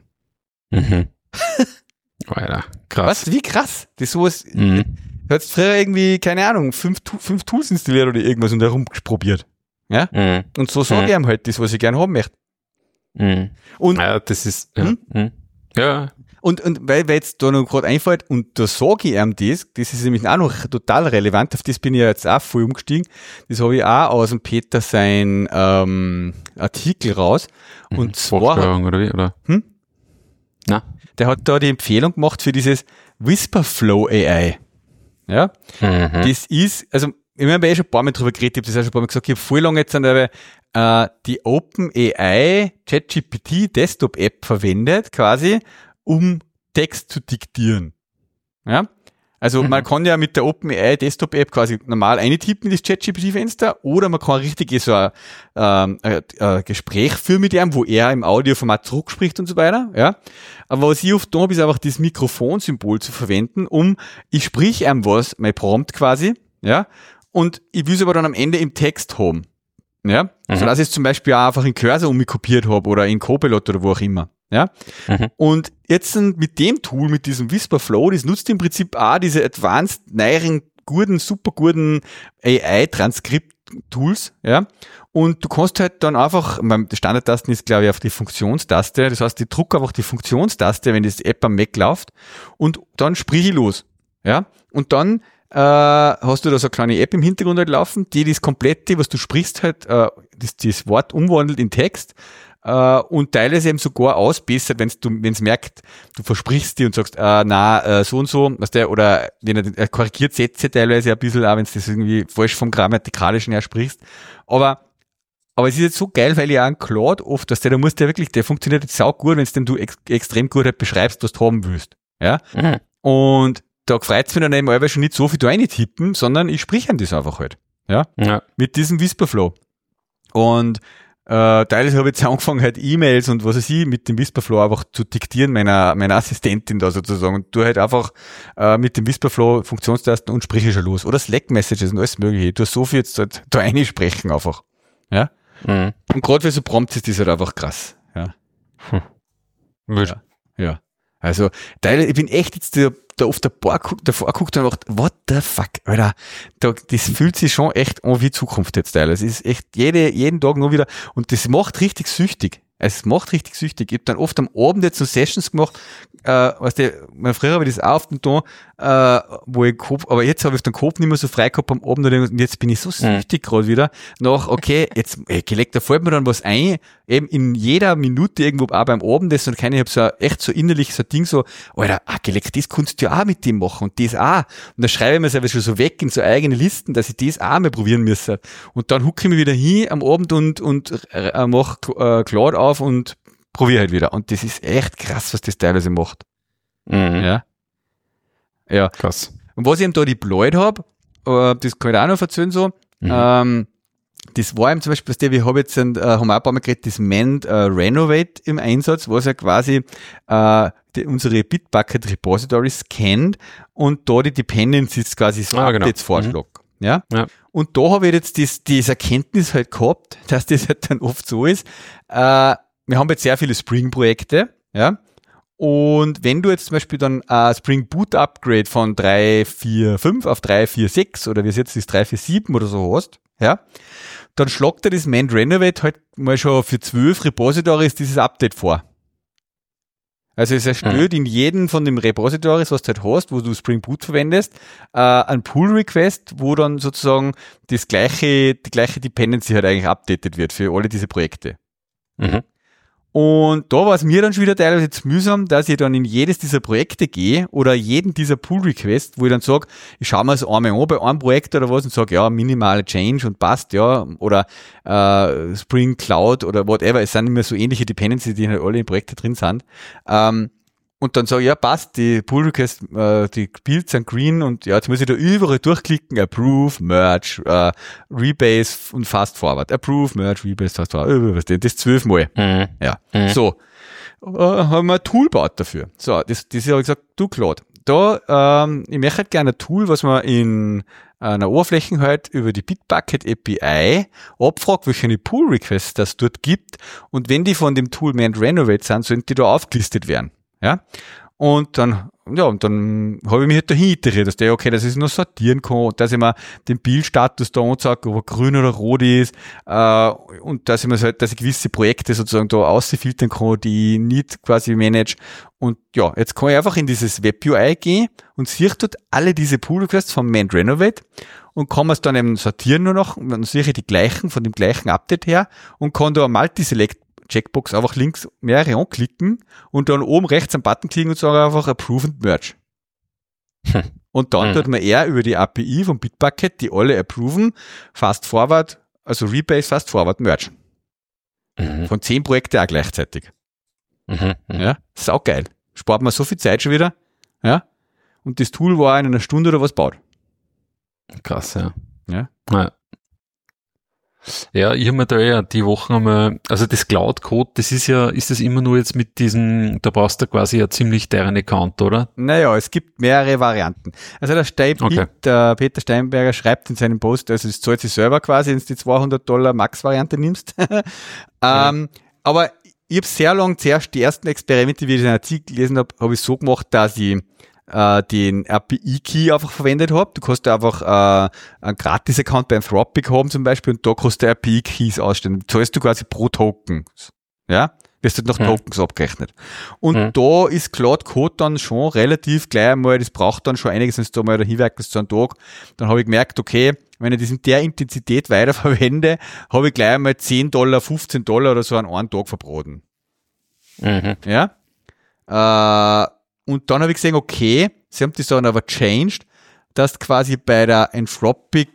Alter, krass. Was? Wie krass? Das sowas, du hast früher irgendwie, keine Ahnung, 5 Tools installiert oder irgendwas und herumprobiert. Ja? Und so sage ich ihm halt das, was ich gerne haben möchte. Und, ja, das ist, ja. Und weil jetzt da noch gerade einfällt, und da sage ich ihm das ist nämlich auch noch total relevant, auf das bin ich ja jetzt auch voll umgestiegen, das habe ich auch aus dem Peter sein Artikel raus. Und zwar... oder wie, oder? Na? der hat da die Empfehlung gemacht für dieses Whisperflow AI. Ja, das ist, also, ich habe schon ein paar Mal drüber geredet, ich habe das auch schon ein paar Mal gesagt, ich habe voll lange jetzt die OpenAI ChatGPT Desktop App verwendet, quasi, um Text zu diktieren. Ja, also man kann ja mit der OpenAI Desktop App quasi normal eintippen in das ChatGPT-Fenster oder man kann richtig so ein Gespräch führen mit ihm, wo er im Audioformat zurückspricht und so weiter. Ja, aber was ich oft da habe, ist einfach das Mikrofonsymbol zu verwenden, ich sprich ihm was, mein Prompt quasi, ja, und ich will es aber dann am Ende im Text haben. Ja, so dass ich es zum Beispiel auch einfach in Cursor umkopiert habe oder in Copilot oder wo auch immer. Ja, und jetzt mit dem Tool, mit diesem Whisperflow, das nutzt im Prinzip auch diese advanced, neueren, super guten AI-Transkript-Tools, ja, und du kannst halt dann einfach, die Standardtasten ist, glaube ich, auf die Funktionstaste, das heißt, ich drucke einfach die Funktionstaste, wenn das App am Mac läuft, und dann sprich ich los, ja, und dann hast du da so eine kleine App im Hintergrund halt laufen, die das komplette, was du sprichst halt, das Wort umwandelt in Text, und teilweise eben sogar ausbessert, wenn es merkt, du versprichst die und sagst, so und so, was der, oder wenn er korrigiert Sätze teilweise ein bisschen, auch wenn du das irgendwie falsch vom Grammatikalischen her sprichst. Aber es ist jetzt so geil, weil ich auch einen Claude oft, dass der funktioniert jetzt sau gut, wenn es denn du extrem gut halt beschreibst, was du haben willst. Ja. Und da freut's mich dann eben schon nicht so viel da reintippen, sondern ich sprich an das einfach halt. Ja. Mit diesem Whisperflow. Und teilweise habe ich jetzt angefangen, halt E-Mails und was weiß ich, mit dem Whisperflow einfach zu diktieren, meiner Assistentin da sozusagen, und tu halt einfach mit dem Whisperflow Funktionstasten und sprich schon los. Oder Slack-Messages und alles mögliche. Du hast so viel jetzt halt da reinsprechen einfach. Ja. Und gerade für so Prompts ist das halt einfach krass. Ja. Ja. Also, teilweise, ich bin echt jetzt da oft davor geguckt und gedacht, what the fuck, Alter, das fühlt sich schon echt an wie Zukunft jetzt teilweise. Es ist echt jeden Tag nur wieder, und das macht richtig süchtig. Es macht richtig süchtig. Ich habe dann oft am Abend jetzt so Sessions gemacht, früher habe ich das auch auf dem Ton, wo ich aber jetzt habe ich den Kopf nicht mehr so frei gehabt am Abend, und jetzt bin ich so süchtig gerade wieder nach, okay, jetzt, gelegt, da fällt mir dann was ein, eben in jeder Minute irgendwo auch beim Abendessen, und ich habe so echt so innerlich so ein Ding so, Alter, gelegt, das kannst du ja auch mit dem machen und das auch. Und dann schreibe ich mir selber schon so weg in so eigene Listen, dass ich das auch mal probieren müsste. Und dann hucke ich mich wieder hin am Abend und mache Claude auf und probiere halt wieder. Und das ist echt krass, was das teilweise macht. Ja. Krass. Und was ich eben da deployed habe, das kann ich auch noch erzählen so, das war eben zum Beispiel, wir haben jetzt haben wir auch ein paar Mal geredet, das Mend Renovate im Einsatz, was ja quasi unsere Bitbucket Repositories scannt und da die Dependencies quasi so Updates vorschlägt. Ja? Und da habe ich jetzt diese Erkenntnis halt gehabt, dass das halt dann oft so ist. Wir haben jetzt sehr viele Spring-Projekte, ja. Und wenn du jetzt zum Beispiel dann ein Spring Boot Upgrade von 3.4.5 auf 3.4.6 oder wie es jetzt ist 3.4.7 oder so hast, ja, dann schlagt dir das Mend Renovate halt mal schon für 12 Repositories dieses Update vor. Also es erstellt in jedem von den Repositories, was du halt hast, wo du Spring Boot verwendest, ein Pull-Request, wo dann sozusagen die gleiche Dependency halt eigentlich updated wird für alle diese Projekte. Und da war es mir dann schon wieder teilweise jetzt mühsam, dass ich dann in jedes dieser Projekte gehe oder jeden dieser Pull-Requests, wo ich dann sage, ich schaue mir es einmal an bei einem Projekt oder was und sage, ja, minimale Change und passt, ja, oder Spring Cloud oder whatever, es sind immer so ähnliche Dependencies, die halt alle in Projekte drin sind. Und dann sage ich, ja, passt, die Pull-Requests, die Builds sind green und ja, jetzt muss ich da überall durchklicken, Approve, Merge, Rebase und Fast Forward. Approve, Merge, Rebase, Fast Forward, das 12-mal. Ja, so. Haben wir ein Tool gebaut dafür. So, das habe ich gesagt, du Claude, ich möchte halt gerne ein Tool, was man in einer Oberfläche halt über die Bitbucket API abfragt, welche Pull-Requests das dort gibt, und wenn die von dem Tool Mend Renovate sind, sollen die da aufgelistet werden. Ja, und dann habe ich mich halt dahin iteriert, dass dass ich noch sortieren kann, dass ich mir den Bildstatus da anzeige, ob er grün oder rot ist, und dass ich gewisse Projekte sozusagen da ausfiltern kann, die ich nicht quasi manage. Und ja, jetzt kann ich einfach in dieses Web-UI gehen und sehe dort alle diese Pull-Requests vom Mend Renovate und kann man es dann eben sortieren nur noch, und dann sehe ich die gleichen, von dem gleichen Update her, und kann da ein Multi-Select Checkbox einfach links mehrere anklicken und dann oben rechts am Button klicken und sagen einfach Approve and Merge. Und dann tut man eher über die API von Bitbucket, die alle approven, Fast Forward, also Rebase, Fast Forward, Merge. Von 10 Projekten auch gleichzeitig. Ja, saugeil. Spart man so viel Zeit schon wieder. Ja. Und das Tool war in einer Stunde oder was baut. Krass, ja. Ja. Ja, ich habe mir da ja die Wochen einmal, also das Cloud-Code, das ist das immer nur jetzt mit diesem, da brauchst du quasi ja ziemlich teuren Account, oder? Naja, es gibt mehrere Varianten. Also der Peter Steinberger schreibt in seinem Post, also es zahlt sich selber quasi, wenn du die $200 Max-Variante nimmst. Aber ich habe sehr lang zuerst die ersten Experimente, wie ich den Artikel gelesen habe ich so gemacht, dass ich den API-Key einfach verwendet habe. Du kannst einfach einen Gratis-Account bei Anthropic haben zum Beispiel und da kannst du API-Keys ausstellen. Zahlst du quasi pro Token. Ja? Wirst du nach Tokens abgerechnet. Und da ist Cloud Code dann schon relativ gleich einmal, das braucht dann schon einiges, wenn du da mal da hinwerkst zu einem Tag. Dann habe ich gemerkt, okay, wenn ich das in der Intensität weiterverwende, habe ich gleich einmal $10, $15 oder so an einen Tag verbraten. Ja? Und dann habe ich gesehen, okay, sie haben das dann aber changed, dass quasi bei der Anthropic,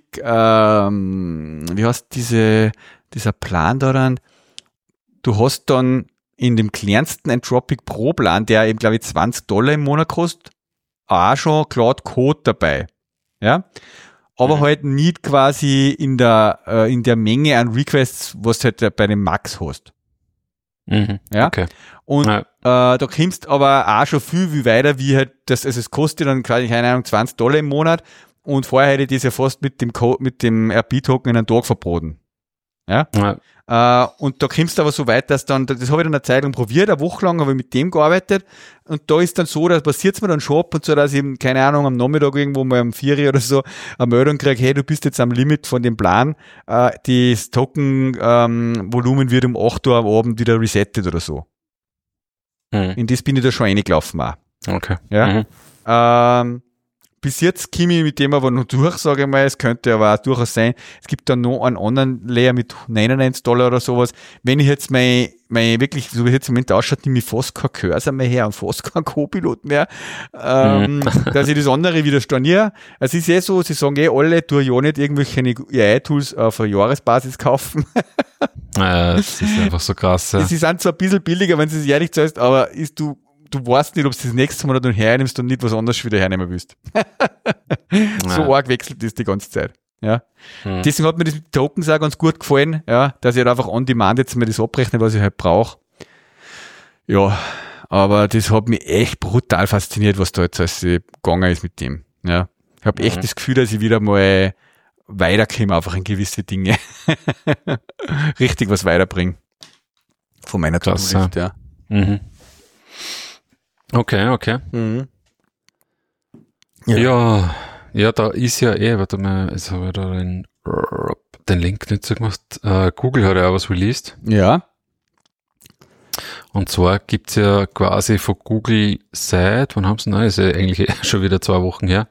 wie heißt dieser Plan da dann, du hast dann in dem kleinsten Anthropic Pro Plan, der eben, glaube ich, $20 im Monat kostet, auch schon Cloud Code dabei. Ja? Aber halt nicht quasi in der Menge an Requests, was du halt bei dem Max hast. Ja? Okay. Und da kommst aber auch schon viel weiter, wie halt das, also es kostet dann quasi, keine Ahnung, $20 im Monat und vorher hätte ich das ja fast mit dem RP-Token in einen Tag verbraten. Ja? Und da kommst du aber so weit, dass dann, das habe ich dann eine Zeit lang probiert, eine Woche lang habe ich mit dem gearbeitet und da ist dann so, da passiert es mir dann schon ab und so, dass ich eben, keine Ahnung, am Nachmittag irgendwo mal um 4 Uhr oder so eine Meldung kriege, hey, du bist jetzt am Limit von dem Plan, das Token-Volumen wird um 8 Uhr am Abend wieder resettet oder so. In das bin ich da schon reingelaufen auch. Okay. Ja. Bis jetzt komme ich mit dem aber noch durch, sage ich mal. Es könnte aber auch durchaus sein. Es gibt dann noch einen anderen Layer mit $99 oder sowas. Wenn ich jetzt mein wirklich, so wie es jetzt im Moment ausschaut, nehme ich fast kein Cursor mehr her und fast kein Co-Pilot mehr, dass ich das andere wieder storniere. Es ist so, sie sagen alle, tu ja nicht irgendwelche AI-Tools auf eine Jahresbasis kaufen. Das ist einfach so krass. Ja. Sie sind zwar ein bisschen billiger, wenn du es ehrlich zahlst, aber du weißt nicht, ob du das nächste Mal dann hernimmst und nicht was anderes wieder hernehmen willst. So arg wechselt das die ganze Zeit. Ja. Deswegen hat mir das mit Tokens auch ganz gut gefallen, ja, dass ich halt einfach on demand jetzt mal das abrechne, was ich halt brauche. Ja, aber das hat mich echt brutal fasziniert, was da jetzt alles gegangen ist mit dem. Ja. Ich habe echt das Gefühl, dass ich wieder mal weiterkomme, einfach in gewisse Dinge. Richtig was weiterbringen. Von meiner To-Do-List, ja. Okay. Ja, da ist ja warte mal, jetzt habe ich da den Link nicht so gemacht. Google hat ja auch was released. Ja. Und zwar gibt's ja quasi von Google seit, wann haben sie denn? Ist ja eigentlich schon wieder 2 Wochen her.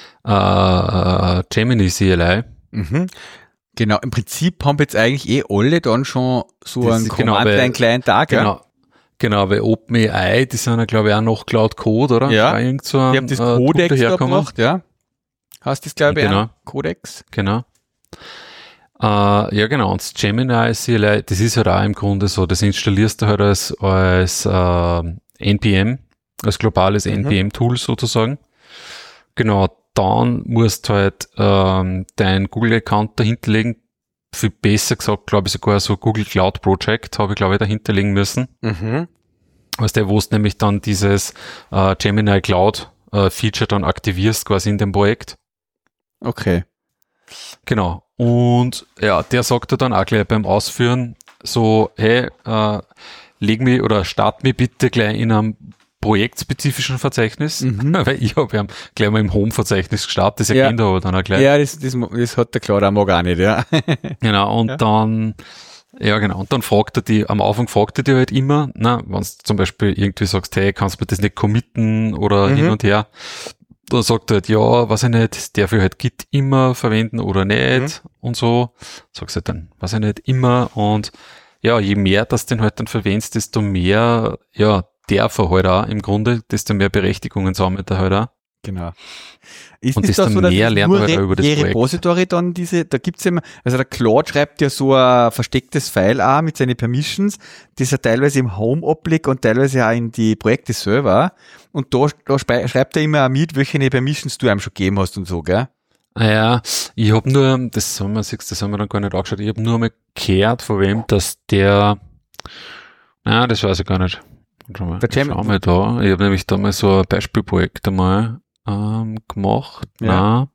Gemini CLI. Genau, im Prinzip haben jetzt eigentlich alle dann schon so einen Command-Line-Client da, gell? Genau, weil OpenAI, die sind ja, glaube ich, auch noch Cloud Code, oder? Ja, die haben das Codex da gemacht, ja. Hast du das, glaube ich, auch? Codex? Genau. Ja, genau. Und das Gemini CLI, das ist halt auch im Grunde so, das installierst du halt als NPM, als globales NPM-Tool sozusagen. Genau, dann musst du halt dein Google-Account dahinterlegen. Viel besser gesagt, glaube ich, sogar so Google Cloud Project habe ich, glaube ich, dahinterlegen müssen. Was wo du nämlich dann dieses Gemini Cloud Feature dann aktivierst quasi in dem Projekt. Okay. Genau. Und ja, der sagt dir dann auch gleich beim Ausführen so, hey, start mich bitte gleich in einem projektspezifischen Verzeichnis, weil ich habe ja gleich mal im Home-Verzeichnis gestartet, das erkennt er aber dann auch gleich. Ja, das hat der Cloud auch gar nicht, ja. Genau, und dann fragt er die, am Anfang fragt er dir halt immer, wenn du zum Beispiel irgendwie sagst, hey, kannst du mir das nicht committen oder hin und her, dann sagt er halt, ja, weiß ich nicht, darf ich halt Git immer verwenden oder nicht und so, sagst du halt dann, weiß ich nicht, immer und ja, je mehr das den halt dann verwendest, desto mehr, ja, darf er halt auch im Grunde, desto mehr Berechtigungen sammelt er halt auch. Genau. Und desto mehr lernt man halt auch über das Projekt. Repository dann da gibt's ja immer, also der Claude schreibt ja so ein verstecktes File auch mit seinen Permissions, das er teilweise im Home ablegt und teilweise auch in die Projekte selber. Und da schreibt er immer auch mit, welche Permissions du einem schon gegeben hast und so, gell? Ja, ich habe nur, das haben wir dann gar nicht angeschaut, ich habe nur mal gehört von wem, dass das weiß ich gar nicht. Schau mal da, ich habe nämlich da mal so ein Beispielprojekt einmal gemacht. Ja.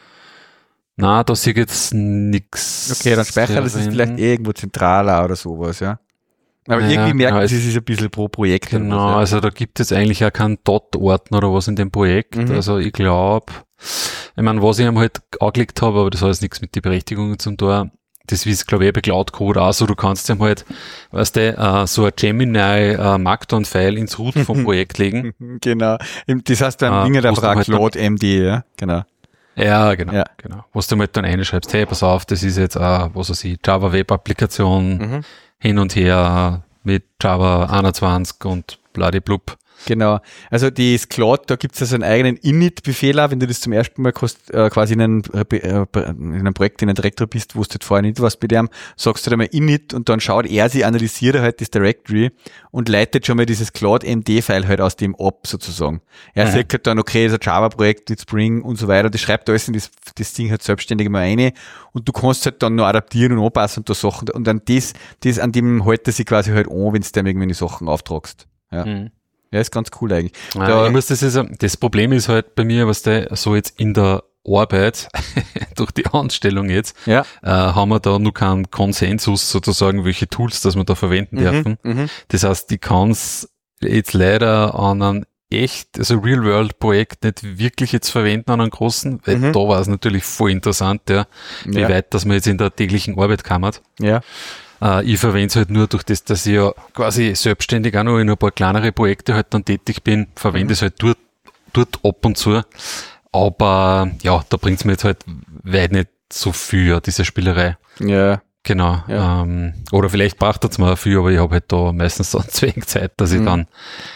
Na, da sehe ich jetzt nix. Okay, dann speichern das ist vielleicht irgendwo zentraler oder sowas, ja. Aber irgendwie merkt man, es ist ein bisschen pro Projekt. Genau, was, ja. Also da gibt es eigentlich auch keinen Dot-Ordner oder was in dem Projekt. Also ich glaube, was ich ihm halt angelegt habe, aber das hat jetzt nichts mit den Berechtigungen zu tun. Das ist, glaube ich, bei Cloud Code auch so. Du kannst ihm halt, weißt du, so ein Gemini Markdown-File ins Root vom Projekt legen. Genau. Das heißt, beim Dinge der Frage Cloud MD, ja, genau. Ja, genau. Was du halt dann reinschreibst, hey, pass auf, das ist jetzt Java Web Applikation hin und her mit Java 21 und bladiblub. Genau. Also das Cloud, da gibt's also einen eigenen Init-Befehl auch, wenn du das zum ersten Mal quasi in einem Projekt, in einem Direktor bist, wo du halt vorher nicht warst bei dem, sagst du dann mal Init und dann analysiert er halt das Directory und leitet schon mal dieses Cloud-MD-File halt aus dem ab, sozusagen. Er sagt halt dann, okay, das ist ein Java-Projekt mit Spring und so weiter, das schreibt alles in das Ding halt selbstständig mal rein und du kannst halt dann noch adaptieren und anpassen und da Sachen, und dann das an dem hält er sich quasi halt an, wenn du dem irgendwelche Sachen auftragst. Ja. Ja, ist ganz cool eigentlich. Das Problem ist halt bei mir, was der so jetzt in der Arbeit, durch die Anstellung jetzt, haben wir da noch keinen Konsensus sozusagen, welche Tools, das wir da verwenden dürfen. Das heißt, ich kann es jetzt leider an einem Real-World-Projekt nicht wirklich jetzt verwenden an einem großen, weil da war es natürlich voll interessant, wie weit, dass man jetzt in der täglichen Arbeit kammert. Ja. Ich verwende es halt nur durch das, dass ich ja quasi selbstständig auch noch in ein paar kleinere Projekte halt dann tätig bin, verwende es halt dort ab und zu. Aber ja, da bringt es mir jetzt halt weit nicht so viel, diese Spielerei. Ja. Genau. Ja. Oder vielleicht braucht es mir viel, aber ich habe halt da meistens so zu wenig Zeit, dass ich dann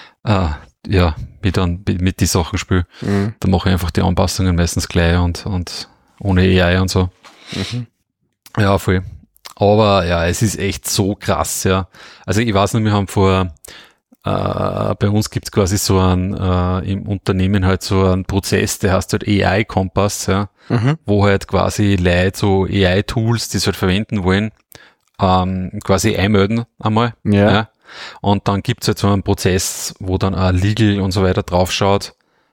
mit die Sachen spiele. Da mache ich einfach die Anpassungen meistens gleich und ohne AI und so. Ja, voll. Aber ja, es ist echt so krass, ja. Also ich weiß nicht, wir haben bei uns gibt's quasi so im Unternehmen halt so einen Prozess, der heißt halt AI-Kompass, ja, wo halt quasi Leute so AI-Tools, die es halt verwenden wollen, quasi einmelden einmal. Ja. Und dann gibt's halt so einen Prozess, wo dann auch Legal und so weiter draufschaut.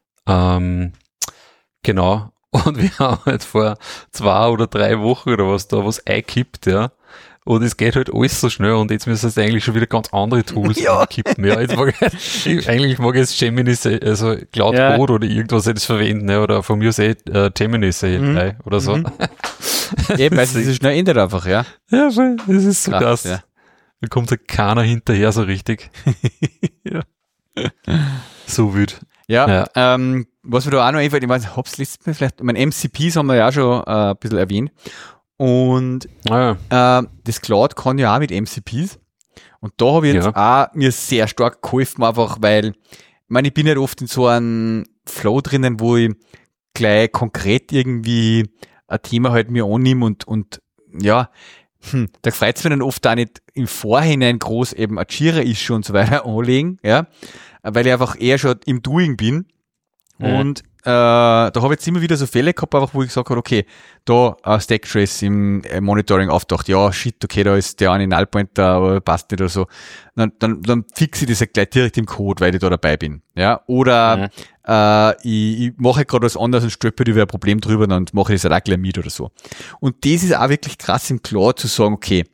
Genau. Und wir haben halt vor 2 oder 3 Wochen oder was eingekippt, ja. Und es geht halt alles so schnell und jetzt müssen es eigentlich schon wieder ganz andere Tools einkippen. Ja, jetzt mag ich jetzt Gemini, also Cloud Code oder irgendwas jetzt verwenden, ja, oder von mir aus Gemini oder so. Eben, weil es sich schnell ändert einfach, ja. Ja, voll, das ist so krass. Ja. Da kommt halt keiner hinterher so richtig. Ja. So wild. Ja. Was mir da auch noch einfällt, ich weiß, hab's letztes Mal vielleicht, MCPs haben wir ja auch schon ein bisschen erwähnt. Und das Cloud kann ja auch mit MCPs. Und da habe ich jetzt auch mir sehr stark geholfen, einfach weil, ich bin halt oft in so einem Flow drinnen, wo ich gleich konkret irgendwie ein Thema halt mir annehme und da freut es mich dann oft auch nicht im Vorhinein groß eben ein Jira-Issue und so weiter anlegen, ja, weil ich einfach eher schon im Doing bin. Und da habe ich jetzt immer wieder so Fälle gehabt, einfach, wo ich gesagt habe, okay, da Stack Trace im Monitoring auftaucht, ja, shit, okay, da ist der eine Nullpointer, aber passt nicht oder so. Dann fixe ich das halt gleich direkt im Code, weil ich da dabei bin. Ja, oder ich mache gerade was anderes und stolper über ein Problem drüber, dann mache ich das halt auch gleich mit oder so. Und das ist auch wirklich krass im Cloud zu sagen, okay,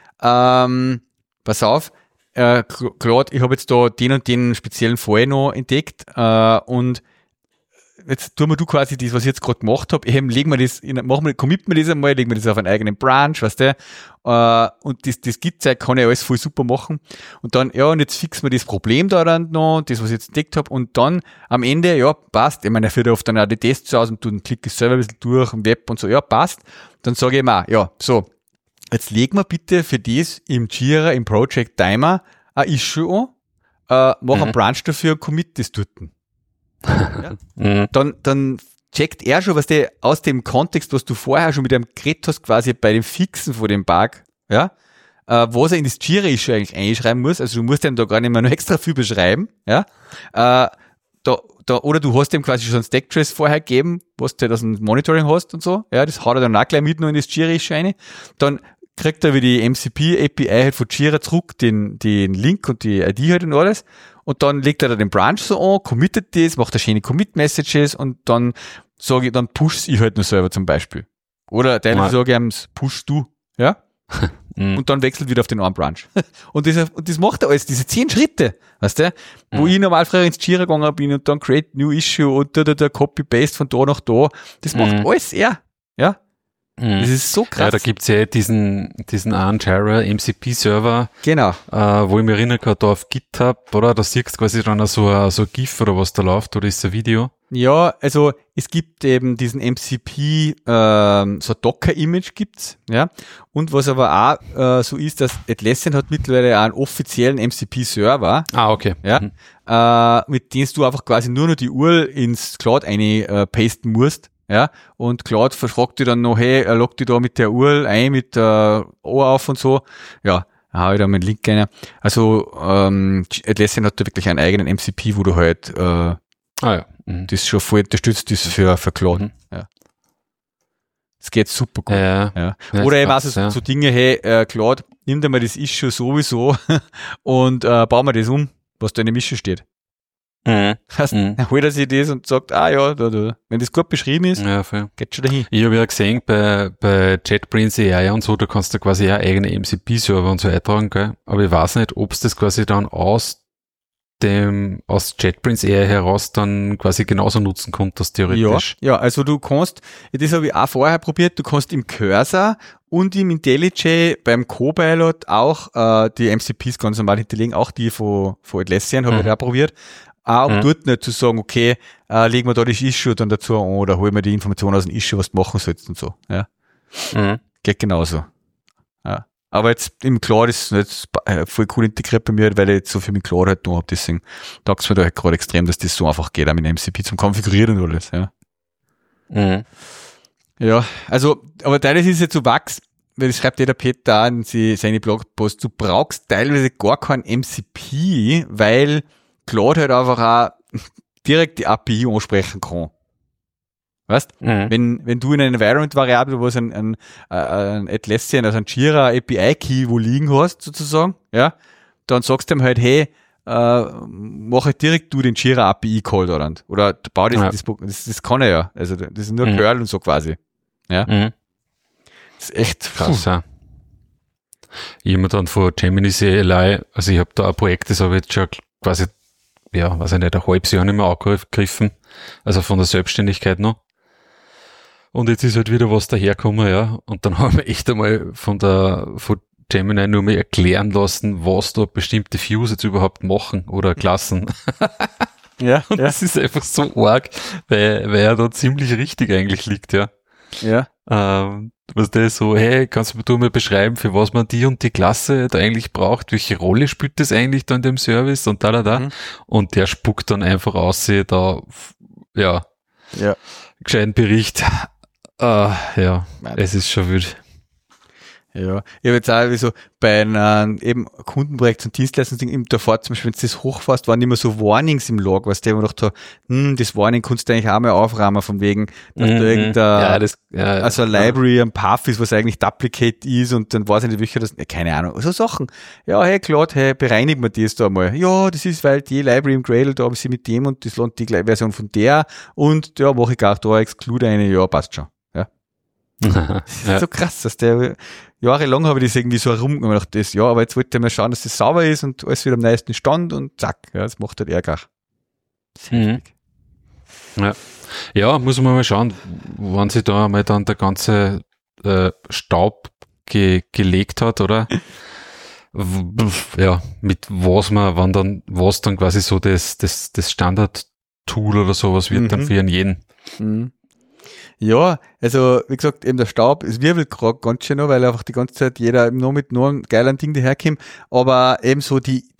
pass auf, Cloud, ich habe jetzt da den und den speziellen Fall noch entdeckt und jetzt tun wir quasi das, was ich jetzt gerade gemacht habe, eben commit mir das einmal, legen wir das auf einen eigenen Branch, weißt du, und das Git-Zeug kann ich alles voll super machen und dann, und jetzt fixen wir das Problem da dann noch, das, was ich jetzt entdeckt habe und dann am Ende, passt, er führt oft dann auch die Tests aus und du klickst selber ein bisschen durch im Web und so, passt, dann sage ich ihm auch, so, jetzt legen wir bitte für das im Jira, im Project Timer ein Issue an, mach einen Branch dafür und commit das dort. Ja? Dann checkt er schon, was der aus dem Kontext, was du vorher schon mit einem geredet hast, quasi bei dem Fixen von dem Bug, ja, was er in das Jira-Issue eigentlich einschreiben muss. Also du musst ihm da gar nicht mehr noch extra viel beschreiben, ja. Oder du hast ihm quasi schon ein Stack-Trace vorher gegeben, was du das ein Monitoring hast und so. Ja, das haut er dann auch gleich mit noch in das Jira-Issue rein. Dann kriegt er wie die MCP-API halt von Jira zurück den Link und die ID halt und alles. Und dann legt er da den Branch so an, committet das, macht da schöne Commit-Messages und dann push's ich halt nur selber zum Beispiel. Oder teilweise sage ich ihm, pushst du, ja? Und dann wechselt wieder auf den einen Branch. Und das macht er alles, diese 10 Schritte, weißt du? Wo ich normal früher ins Jira gegangen bin und dann create new issue und da Copy-Paste von da nach da. Das macht alles er, ja? Das ist so krass. Ja, da gibt's ja diesen einen Jira MCP-Server, genau. Wo ich mich erinnere gerade da auf GitHub, oder? Da siehst du quasi dann so ein GIF oder was da läuft, oder ist ein Video? Ja, also es gibt eben diesen MCP, so Docker-Image gibt's, ja. Und was aber auch so ist, dass Atlassian hat mittlerweile auch einen offiziellen MCP-Server. Okay. Ja, mit dem du einfach quasi nur noch die URL ins Cloud pasten musst. Ja, und Cloud fragt dich dann noch, hey, log dich da mit der URL ein, mit der O auf und so. Ja, hau ich da meinen Link rein. Also, Atlassian hat da wirklich einen eigenen MCP, wo du halt, das schon voll unterstützt ist für Cloud. Ja. Das geht super gut. Ja. Oder eben also so Dinge, hey, Cloud, nimm dir mal das Issue sowieso und bauen wir das um, was da in dem Issue steht. Dann holt er sich das und sagt, wenn das gut beschrieben ist, geht schon dahin. Ich habe ja gesehen, bei JetBrains AI und so, da kannst du quasi auch eigene MCP-Server und so eintragen, gell? Aber ich weiß nicht, ob es das quasi dann aus JetBrains AI heraus dann quasi genauso nutzen konntest, theoretisch. Ja, also du kannst, das habe ich auch vorher probiert, du kannst im Cursor und im IntelliJ beim Copilot auch die MCPs ganz normal hinterlegen, auch die von Atlassian habe ich auch probiert. Auch um dort nicht zu sagen, okay, legen wir da das Issue dann dazu an oder holen wir die Informationen aus dem Issue, was du machen sollst und so. Ja. Geht genauso. Ja. Aber jetzt im Cloud ist es nicht voll cool integriert bei mir, weil ich jetzt so viel mit Cloud halt noch habe. Deswegen taugt es mir da halt gerade extrem, dass das so einfach geht, auch mit MCP zum Konfigurieren und alles. Ja. Ja, also, aber teilweise ist es jetzt so Wachs, weil das schreibt jeder Peter an seine Blogpost, du brauchst teilweise gar kein MCP, weil Cloud halt einfach auch direkt die API ansprechen kann. Weißt? Wenn du in einer Environment-Variable, wo es ein Atlassian, also ein Jira API-Key wo liegen hast, sozusagen, ja, dann sagst du ihm halt, hey, mach halt direkt du den Jira API-Call daran. Oder bau das kann er ja. Also, das ist nur Curl und so quasi. Ja. Das ist echt krass, ja. Ich habe mir dann von Gemini CLI, also ich habe da ein Projekt, das habe ich jetzt schon quasi, weiß ich nicht, ein halbes Jahr nicht mehr angegriffen, also von der Selbstständigkeit noch. Und jetzt ist halt wieder was dahergekommen, ja. Und dann haben wir echt einmal von Gemini nur mal erklären lassen, was da bestimmte Views jetzt überhaupt machen oder Klassen. Ja. Und das ist einfach so arg, weil er da ziemlich richtig eigentlich liegt, ja. Ja. Was der so, hey, kannst du mir beschreiben, für was man die und die Klasse da eigentlich braucht? Welche Rolle spielt das eigentlich da in dem Service? Und Und der spuckt dann einfach aus, gescheiten Bericht. Es ist schon wild. Ja, ich habe jetzt auch so bei einem eben Kundenprojekt und Dienstleistungsding, davor zum Beispiel, wenn du das hochfährst, waren immer so Warnings im Log, was der immer gedacht hat, das Warning kannst du eigentlich auch mal aufrahmen, von wegen, dass da irgendein, also ein Library, ein Path ist, was eigentlich Duplicate ist und dann weiß ich nicht, welcher das, keine Ahnung, so Sachen. Ja, hey, Claude, hey, bereinigen wir das da mal. Ja, das ist, weil die Library im Gradle, da habe ich sie mit dem und das lohnt die gleiche Version von der und ja, mache ich auch da, exclude eine, ja, passt schon. Ja. Das ist so krass, dass der jahrelang habe ich das irgendwie so herumgemacht, aber jetzt wollte ich mal schauen, dass das sauber ist und alles wieder am neuesten Stand und zack, das macht halt Ärger. Ja, muss man mal schauen, wann sich da einmal dann der ganze Staub gelegt hat, oder? Mit was dann quasi so das Standard-Tool oder sowas wird dann für jeden. Ja, also wie gesagt, eben der Staub, es wirbelt gerade ganz schön noch, weil einfach die ganze Zeit jeder noch mit nur einem geilen Ding daherkommt, aber eben so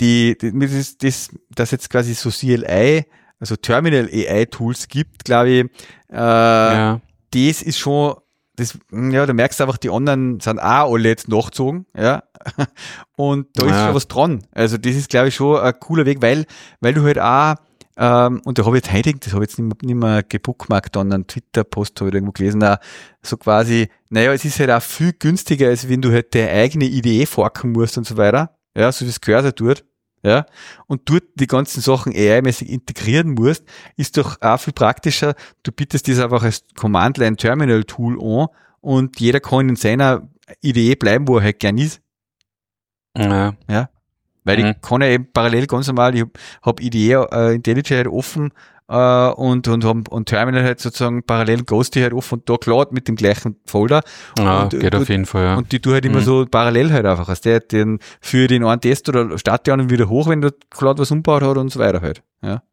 dass jetzt quasi so CLI, also Terminal AI Tools gibt, glaube ich, das ist schon, ja, du merkst einfach, die anderen sind auch alle jetzt nachgezogen, ja, und da ist schon was dran. Also das ist, glaube ich, schon ein cooler Weg, weil du halt auch und da habe ich jetzt heute, das habe ich jetzt nicht mehr gebookmarkt, dann einen Twitter-Post habe ich irgendwo gelesen, auch so quasi, naja, es ist halt auch viel günstiger, als wenn du halt deine eigene Idee forken musst und so weiter, ja, so wie es Cursor tut, ja, und dort die ganzen Sachen AI-mäßig integrieren musst, ist doch auch viel praktischer, du bietest das einfach als Command-Line-Terminal-Tool an und jeder kann in seiner Idee bleiben, wo er halt gern ist. Ja. Weil ich kann ja eben parallel ganz normal, ich hab Idee IntelliJ halt offen und Terminal halt sozusagen parallel Ghosty halt offen und da klar mit dem gleichen Folder. Geht auf jeden Fall, ja. Und die tue halt immer so parallel halt einfach. Also der den für den einen Test oder starte den wieder hoch, wenn der klar was umgebaut hat und so weiter halt. Ja.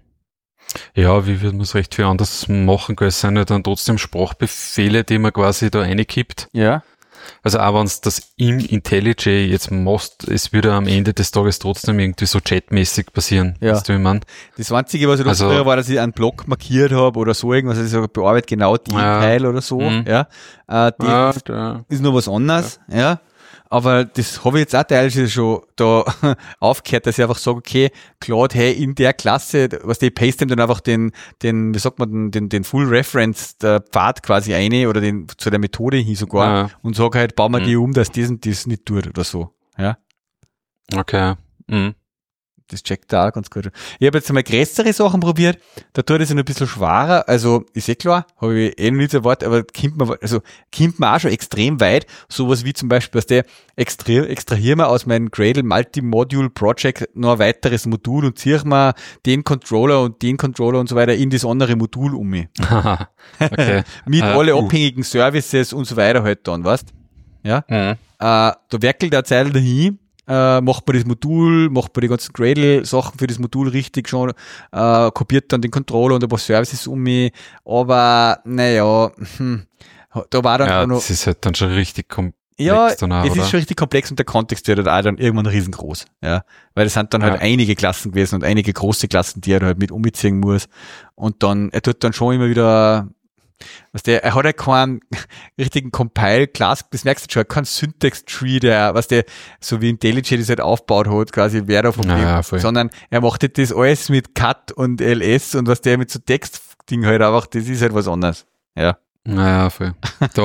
Ja, wie wird man es recht viel anders machen? Es sind ja dann trotzdem Sprachbefehle, die man quasi da reinkippt. Ja. Also auch wenn es das im IntelliJ jetzt machst, es würde am Ende des Tages trotzdem irgendwie so chatmäßig passieren. Ja. Weißt du, wie man? Das Einzige, was ich da früher war, dass ich einen Block markiert habe oder so irgendwas, also ich bearbeite genau den Teil oder so. Ja. Das ist noch was anderes. Ja. Aber das habe ich jetzt auch teilweise schon da aufgehört, dass ich einfach sage, okay, Claude, hey, in der Klasse, was die paste dann einfach den, wie sagt man, den Full Reference, der Pfad quasi eine oder den zu der Methode hin sogar und sage halt, bauen wir die um, dass das und das nicht tut oder so. Ja. Okay. Das checkt da auch ganz gut. Ich habe jetzt einmal größere Sachen probiert, da tut es noch ein bisschen schwerer, also ist eh klar, habe ich noch nicht erwartet, aber kommt man auch schon extrem weit, sowas wie zum Beispiel, dass der extrahieren wir aus meinem Gradle Multi-Module Project noch ein weiteres Modul und ziehe mir den Controller und so weiter in das andere Modul um mich. Okay. Mit alle abhängigen Services und so weiter halt dann, weißt? Ja? Da werkelt der Zeile dahin, macht man das Modul, macht man die ganzen Gradle-Sachen für das Modul richtig schon, kopiert dann den Controller und ein paar Services um mich, aber naja, da war dann noch... das ist halt dann schon richtig komplex. Ja, es ist schon richtig komplex und der Kontext wird halt auch dann irgendwann riesengroß, ja, weil es sind dann halt einige Klassen gewesen und einige große Klassen, die er halt mit umziehen muss und dann, er tut dann schon immer wieder... er hat ja keinen richtigen Compile-Class, das merkst du schon, kein Syntax-Tree, so wie IntelliJ das halt aufgebaut hat, quasi wer davon sondern er macht halt das alles mit Cut und LS und was der mit so Text-Ding halt einfach, das ist halt was anderes, ja. Naja, voll.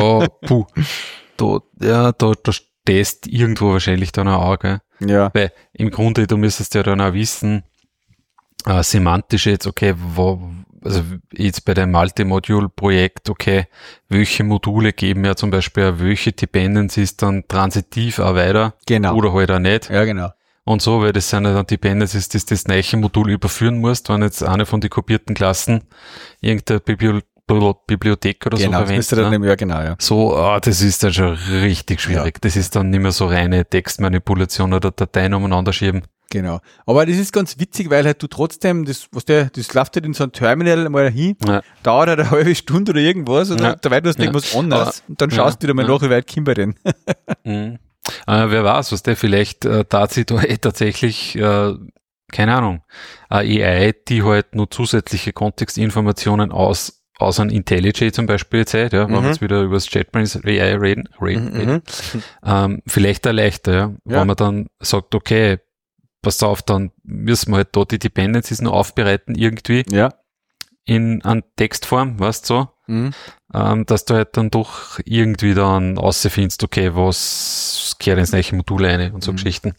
Da stehst irgendwo wahrscheinlich dann auch, gell? Ja. Weil im Grunde, du müsstest ja dann auch wissen, semantisch jetzt, okay, also jetzt bei dem Multi-Module-Projekt, okay, welche Module geben ja zum Beispiel welche Dependencies dann transitiv auch weiter. Genau. Oder halt auch nicht. Ja, genau. Und so, weil das sind ja dann Dependencies, die das neue Modul überführen musst, wenn jetzt eine von den kopierten Klassen irgendeine Bibliothek oder genau, so verwendet. Das dann ja, genau, ja. So, das ist dann schon richtig schwierig. Ja. Das ist dann nicht mehr so reine Textmanipulation oder Dateien umeinander schieben. Genau. Aber das ist ganz witzig, weil halt du trotzdem, das läuft halt in so ein Terminal mal hin, dauert halt eine halbe Stunde oder irgendwas, und dabei du hast irgendwas anderes, und dann schaust du wieder mal nach, wie weit kommen wir denn. Wer weiß, was der vielleicht tatsächlich, keine Ahnung, AI, die halt nur zusätzliche Kontextinformationen aus einem IntelliJ zum Beispiel Zeit, ja, wenn wir jetzt wieder über das JetBrains AI reden, vielleicht auch leichter, ja, wenn man dann sagt, okay, pass auf, dann müssen wir halt da die Dependencies noch aufbereiten irgendwie an Textform, weißt du, so, dass du halt dann doch irgendwie dann rausfindest, okay, was gehört ins neue Modul rein und so Geschichten.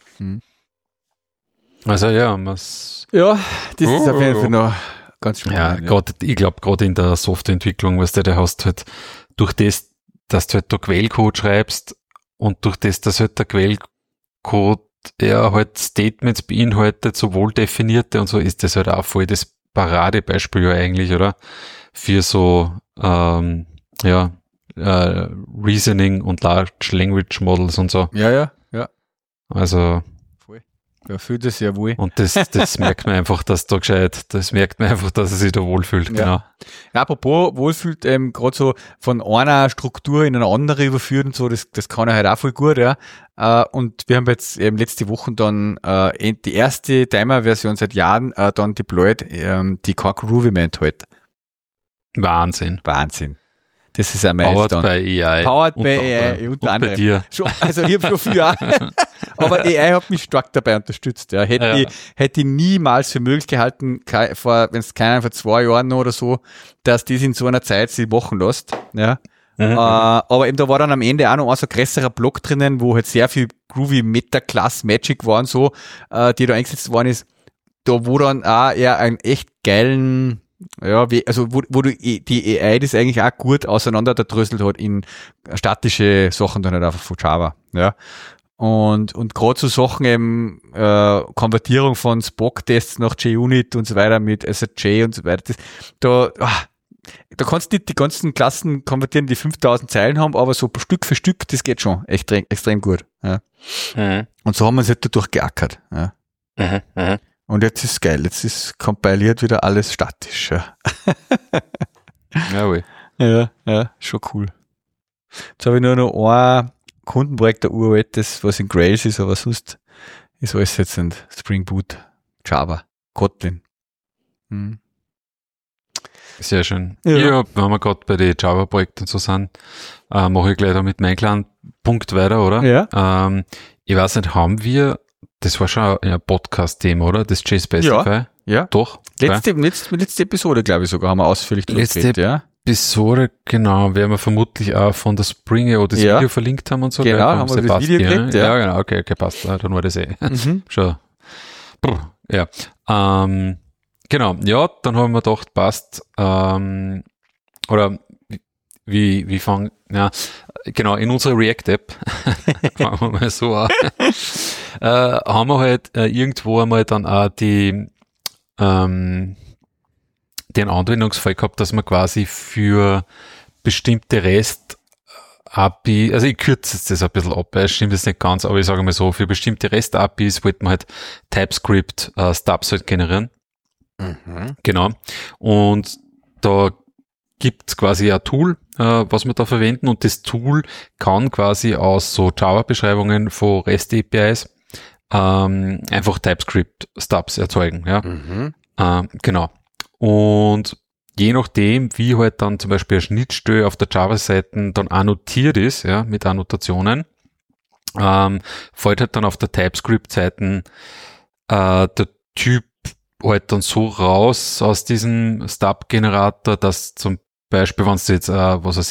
Also das ist auf jeden Fall noch ganz spannend. Ja, ich glaube, gerade in der Softwareentwicklung, weißt du, da hast halt durch das, dass du halt da Quellcode schreibst und durch das, dass halt der Quellcode halt Statements beinhaltet, so wohl definierte und so, ist das halt auch voll das Paradebeispiel ja eigentlich, oder? Für so, Reasoning und Large Language Models und so. Ja. Also, voll. Ja, fühlt es ja wohl. Und das merkt man einfach, dass er sich da wohlfühlt, genau. Ja, apropos wohlfühlt, gerade so von einer Struktur in eine andere überführt und so, das kann er halt auch voll gut, ja. Und wir haben jetzt letzte Woche dann die erste Timer-Version seit Jahren dann deployed, die kein Groovy mehr enthält. Wahnsinn. Das ist ein Milestone. Powered by AI. Powered by AI, unter anderem. Bei dir. Also ich habe schon viel auch. Aber AI hat mich stark dabei unterstützt. Ja. Hätte ich niemals für möglich gehalten, wenn es keiner vor 2 Jahren noch oder so, dass das in so einer Zeit sich machen lässt. Ja. Aber eben da war dann am Ende auch noch so ein größerer Block drinnen, wo halt sehr viel Groovy Meta-Class Magic waren, so, die da eingesetzt worden ist. Da wo dann auch eher einen echt geilen, wo du die AI das eigentlich auch gut auseinanderdröselt hat in statische Sachen dann halt einfach von Java, ja. Und gerade so Sachen eben, Konvertierung von Spock-Tests nach JUnit und so weiter mit SRJ und so weiter, da kannst du nicht die ganzen Klassen konvertieren, die 5000 Zeilen haben, aber so Stück für Stück, das geht schon extrem gut, ja. Und so haben wir es halt dadurch geackert, ja. Und jetzt ist geil, jetzt ist kompiliert wieder alles statisch. Ja, ja, schon cool. Jetzt habe ich nur noch ein Kundenprojekt, der uraltes, was in Grails ist, aber sonst ist alles jetzt in Spring Boot, Java, Kotlin. Sehr schön. Ja, wenn wir gerade bei den Java-Projekten so sind, mache ich gleich da mit meinem kleinen Punkt weiter, oder? Ja. Ich weiß nicht, haben wir, das war schon ein Podcast-Thema, oder? Das JSpecify? Ja. Doch. Letzte Episode, glaube ich sogar, haben wir ausführlich geredet, ja. Episode, genau, werden wir vermutlich auch von der Spring das Video verlinkt haben und so. Genau, haben wir das Video gekriegt, ja. Genau, okay, passt, dann war das schon. Ja. Genau, ja, dann haben wir gedacht, passt, oder wie fangen, ja, genau, in unserer React-App, fangen wir mal so an, haben wir halt irgendwo einmal dann auch den Anwendungsfall gehabt, dass man quasi für bestimmte REST-API, also ich kürze jetzt das ein bisschen ab, es stimmt jetzt nicht ganz, aber ich sage mal so, für bestimmte REST-APIs wollte man halt TypeScript-Stubs halt generieren. Genau. Und da gibt's quasi ein Tool, was wir da verwenden, und das Tool kann quasi aus so Java-Beschreibungen von REST-APIs einfach TypeScript-Stubs erzeugen. Ja. Genau. Und je nachdem, wie halt dann zum Beispiel eine Schnittstelle auf der Java-Seite dann annotiert ist, ja, mit Annotationen, fällt halt dann auf der TypeScript-Seite der Typ halt dann so raus aus diesem Stub-Generator, dass zum Beispiel, wenn du jetzt,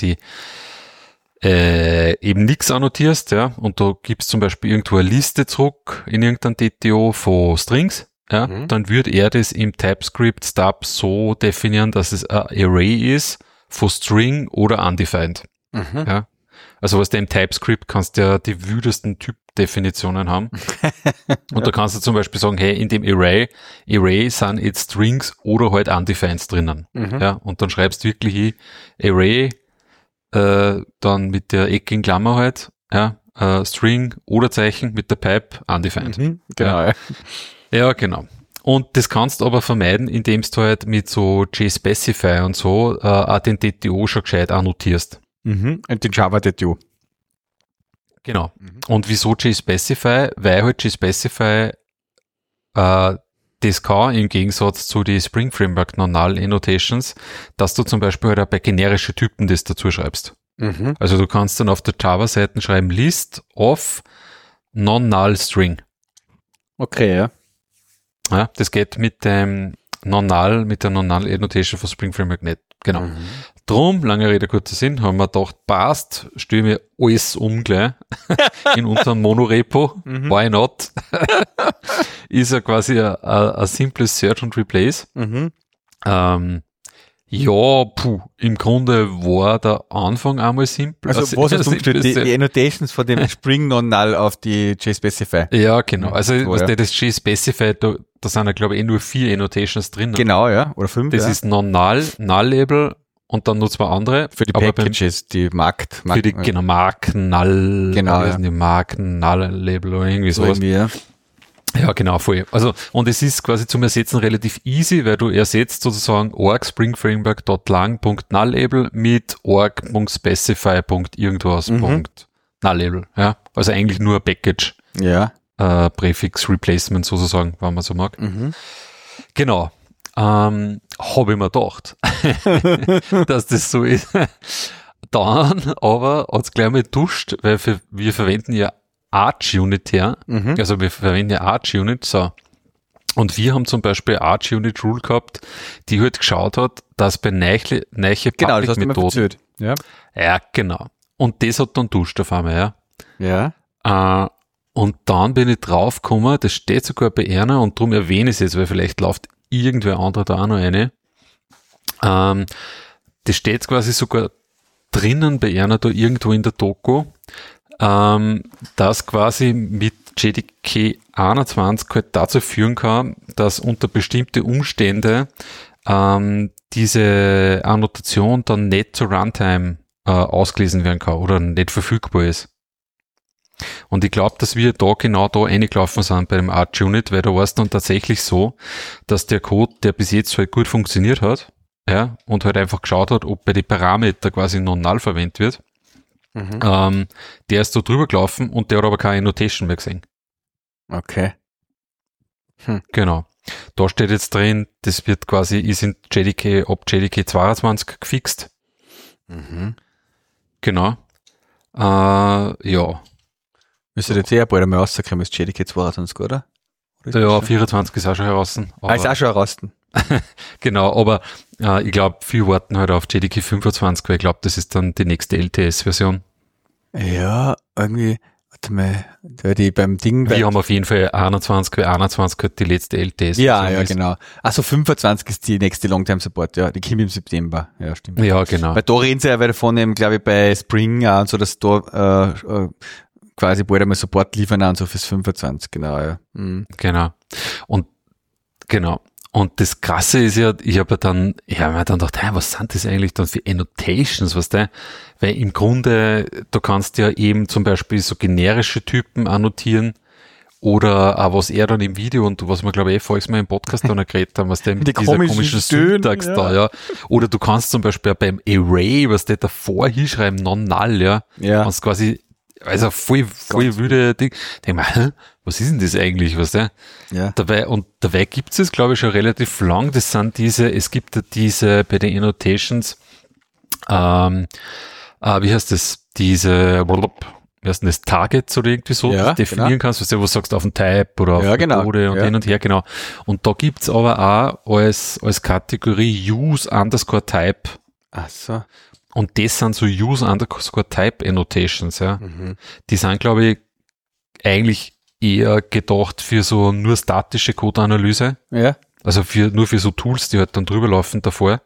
eben nichts annotierst, ja, und du gibst zum Beispiel irgendwo eine Liste zurück in irgendein TTO von Strings, ja, dann würde er das im TypeScript-Stub so definieren, dass es ein Array ist von String oder undefined. Ja. Also was du im TypeScript kannst du ja die wüdesten Typdefinitionen haben. Und da kannst du zum Beispiel sagen, hey, in dem Array sind jetzt Strings oder halt Undefined drinnen. Ja, und dann schreibst du wirklich Array, dann mit der eckigen Klammer halt, ja, String oder Zeichen mit der Pipe Undefined. Genau. Ja, genau. Und das kannst du aber vermeiden, indem du halt mit so JSpecify und so auch den DTO schon gescheit annotierst. Und den Java DTO. Genau. Und wieso JSpecify? Weil halt JSpecify das kann im Gegensatz zu die Spring Framework Non-Null Annotations, dass du zum Beispiel halt auch bei generischen Typen das dazu schreibst. Also du kannst dann auf der Java-Seite schreiben List of Non-Null String. Okay, ja. Ja, das geht mit dem Non-Null, mit der Non-Null Annotation von Spring Framework nicht. Genau. Drum, lange Rede, kurzer Sinn, haben wir gedacht, passt, stellen wir alles um gleich in unserem Monorepo. Why not? Ist ja quasi ein simples Search and Replace. Ja, im Grunde war der Anfang einmal simpel. Also was hast du umgestellt? Die Annotations von dem Spring Non-Null auf die JSpecify. Ja, genau. Also das JSpecify, da sind ja glaube ich nur 4 Annotations drin. Genau, ja. Oder 5. Das ist Non-Null, Null-Label und dann noch 2 andere. Für die Packages, die Markt. Für die, genau, Mark-Null. Genau, ja. Die Mark-Null-Label oder irgendwie sowas. Ja. Ja, genau, voll. Also, und es ist quasi zum Ersetzen relativ easy, weil du ersetzt sozusagen org.springframework.lang.nullable mit org.specify.irgendwas.nullable, ja. Also eigentlich nur ein Package. Ja. Präfix Replacement sozusagen, wenn man so mag. Genau. Habe ich mir gedacht, dass das so ist. Dann aber hat's gleich mal duscht, weil wir verwenden ja Arch-Unit her. Also wir verwenden ja Arch-Unit, so. Und wir haben zum Beispiel Arch-Unit-Rule gehabt, die halt geschaut hat, dass bei neiche Public-Methoden. Ja. Ja, genau. Und das hat dann duscht auf einmal, ja. Und dann bin ich draufgekommen, das steht sogar bei einer und darum erwähne ich es jetzt, weil vielleicht läuft irgendwer andere da auch noch eine. Das steht quasi sogar drinnen bei einer da irgendwo in der Doku, das quasi mit JDK 21 halt dazu führen kann, dass unter bestimmte Umstände diese Annotation dann nicht zur Runtime ausgelesen werden kann oder nicht verfügbar ist. Und ich glaube, dass wir da genau da reingelaufen sind bei dem Arch-Unit, weil da war es dann tatsächlich so, dass der Code, der bis jetzt halt gut funktioniert hat, ja, und halt einfach geschaut hat, ob bei den Parameter quasi non-null verwendet wird, der ist da drüber gelaufen und der hat aber keine Annotation mehr gesehen. Okay. Genau. Da steht jetzt drin, das wird quasi, ist in JDK, ab JDK 22 gefixt. Genau. Ja. Müsste jetzt eher bald einmal rauskommen, ist JDK 22, oder? Ja, 24 ist auch schon heraus. Ist auch schon heraus. Genau, aber ich glaube, viele warten halt auf JDK 25, weil ich glaube, das ist dann die nächste LTS-Version. Ja, irgendwie, warte mal, die beim Ding... Wir haben auf jeden Fall 21, weil 21 hat die letzte LTS. Ja, genau. Also 25 ist die nächste Longtime-Support, ja, die kommt im September. Ja, stimmt. Ja, genau. Weil da reden sie ja davon eben, glaube ich, bei Spring und so, dass da quasi bald einmal Support liefern und so fürs 25, genau, ja. Genau. Und das Krasse ist ja, ich habe mir dann gedacht, hey, was sind das eigentlich dann für Annotations, weißt du? Weil im Grunde, du kannst ja eben zum Beispiel so generische Typen annotieren oder auch was er dann im Video und was wir glaube ich voriges Mal im Podcast dann geredet haben, was der mit dieser komischen Syntax da, ja. Oder du kannst zum Beispiel beim Array, was der davor hinschreiben, non-null, ja. Kannst quasi, also voll wüde Ding. Denk mal, was ist denn das eigentlich, was der? Ja. Dabei gibt es glaube ich schon relativ lang. Das sind es gibt ja diese bei den Annotations, wie heißt das, wie heißt denn das, Targets oder irgendwie so, ja, definieren kannst, was du sagst auf den Type oder auf Methode und hin und her, genau. Und da gibt's aber auch als Kategorie Use_Type. Ach so. Und das sind so Use_Type Annotations, ja. Die sind, glaube ich, eigentlich eher gedacht für so nur statische Code-Analyse. Ja. Also nur für so Tools, die halt dann drüber laufen davor.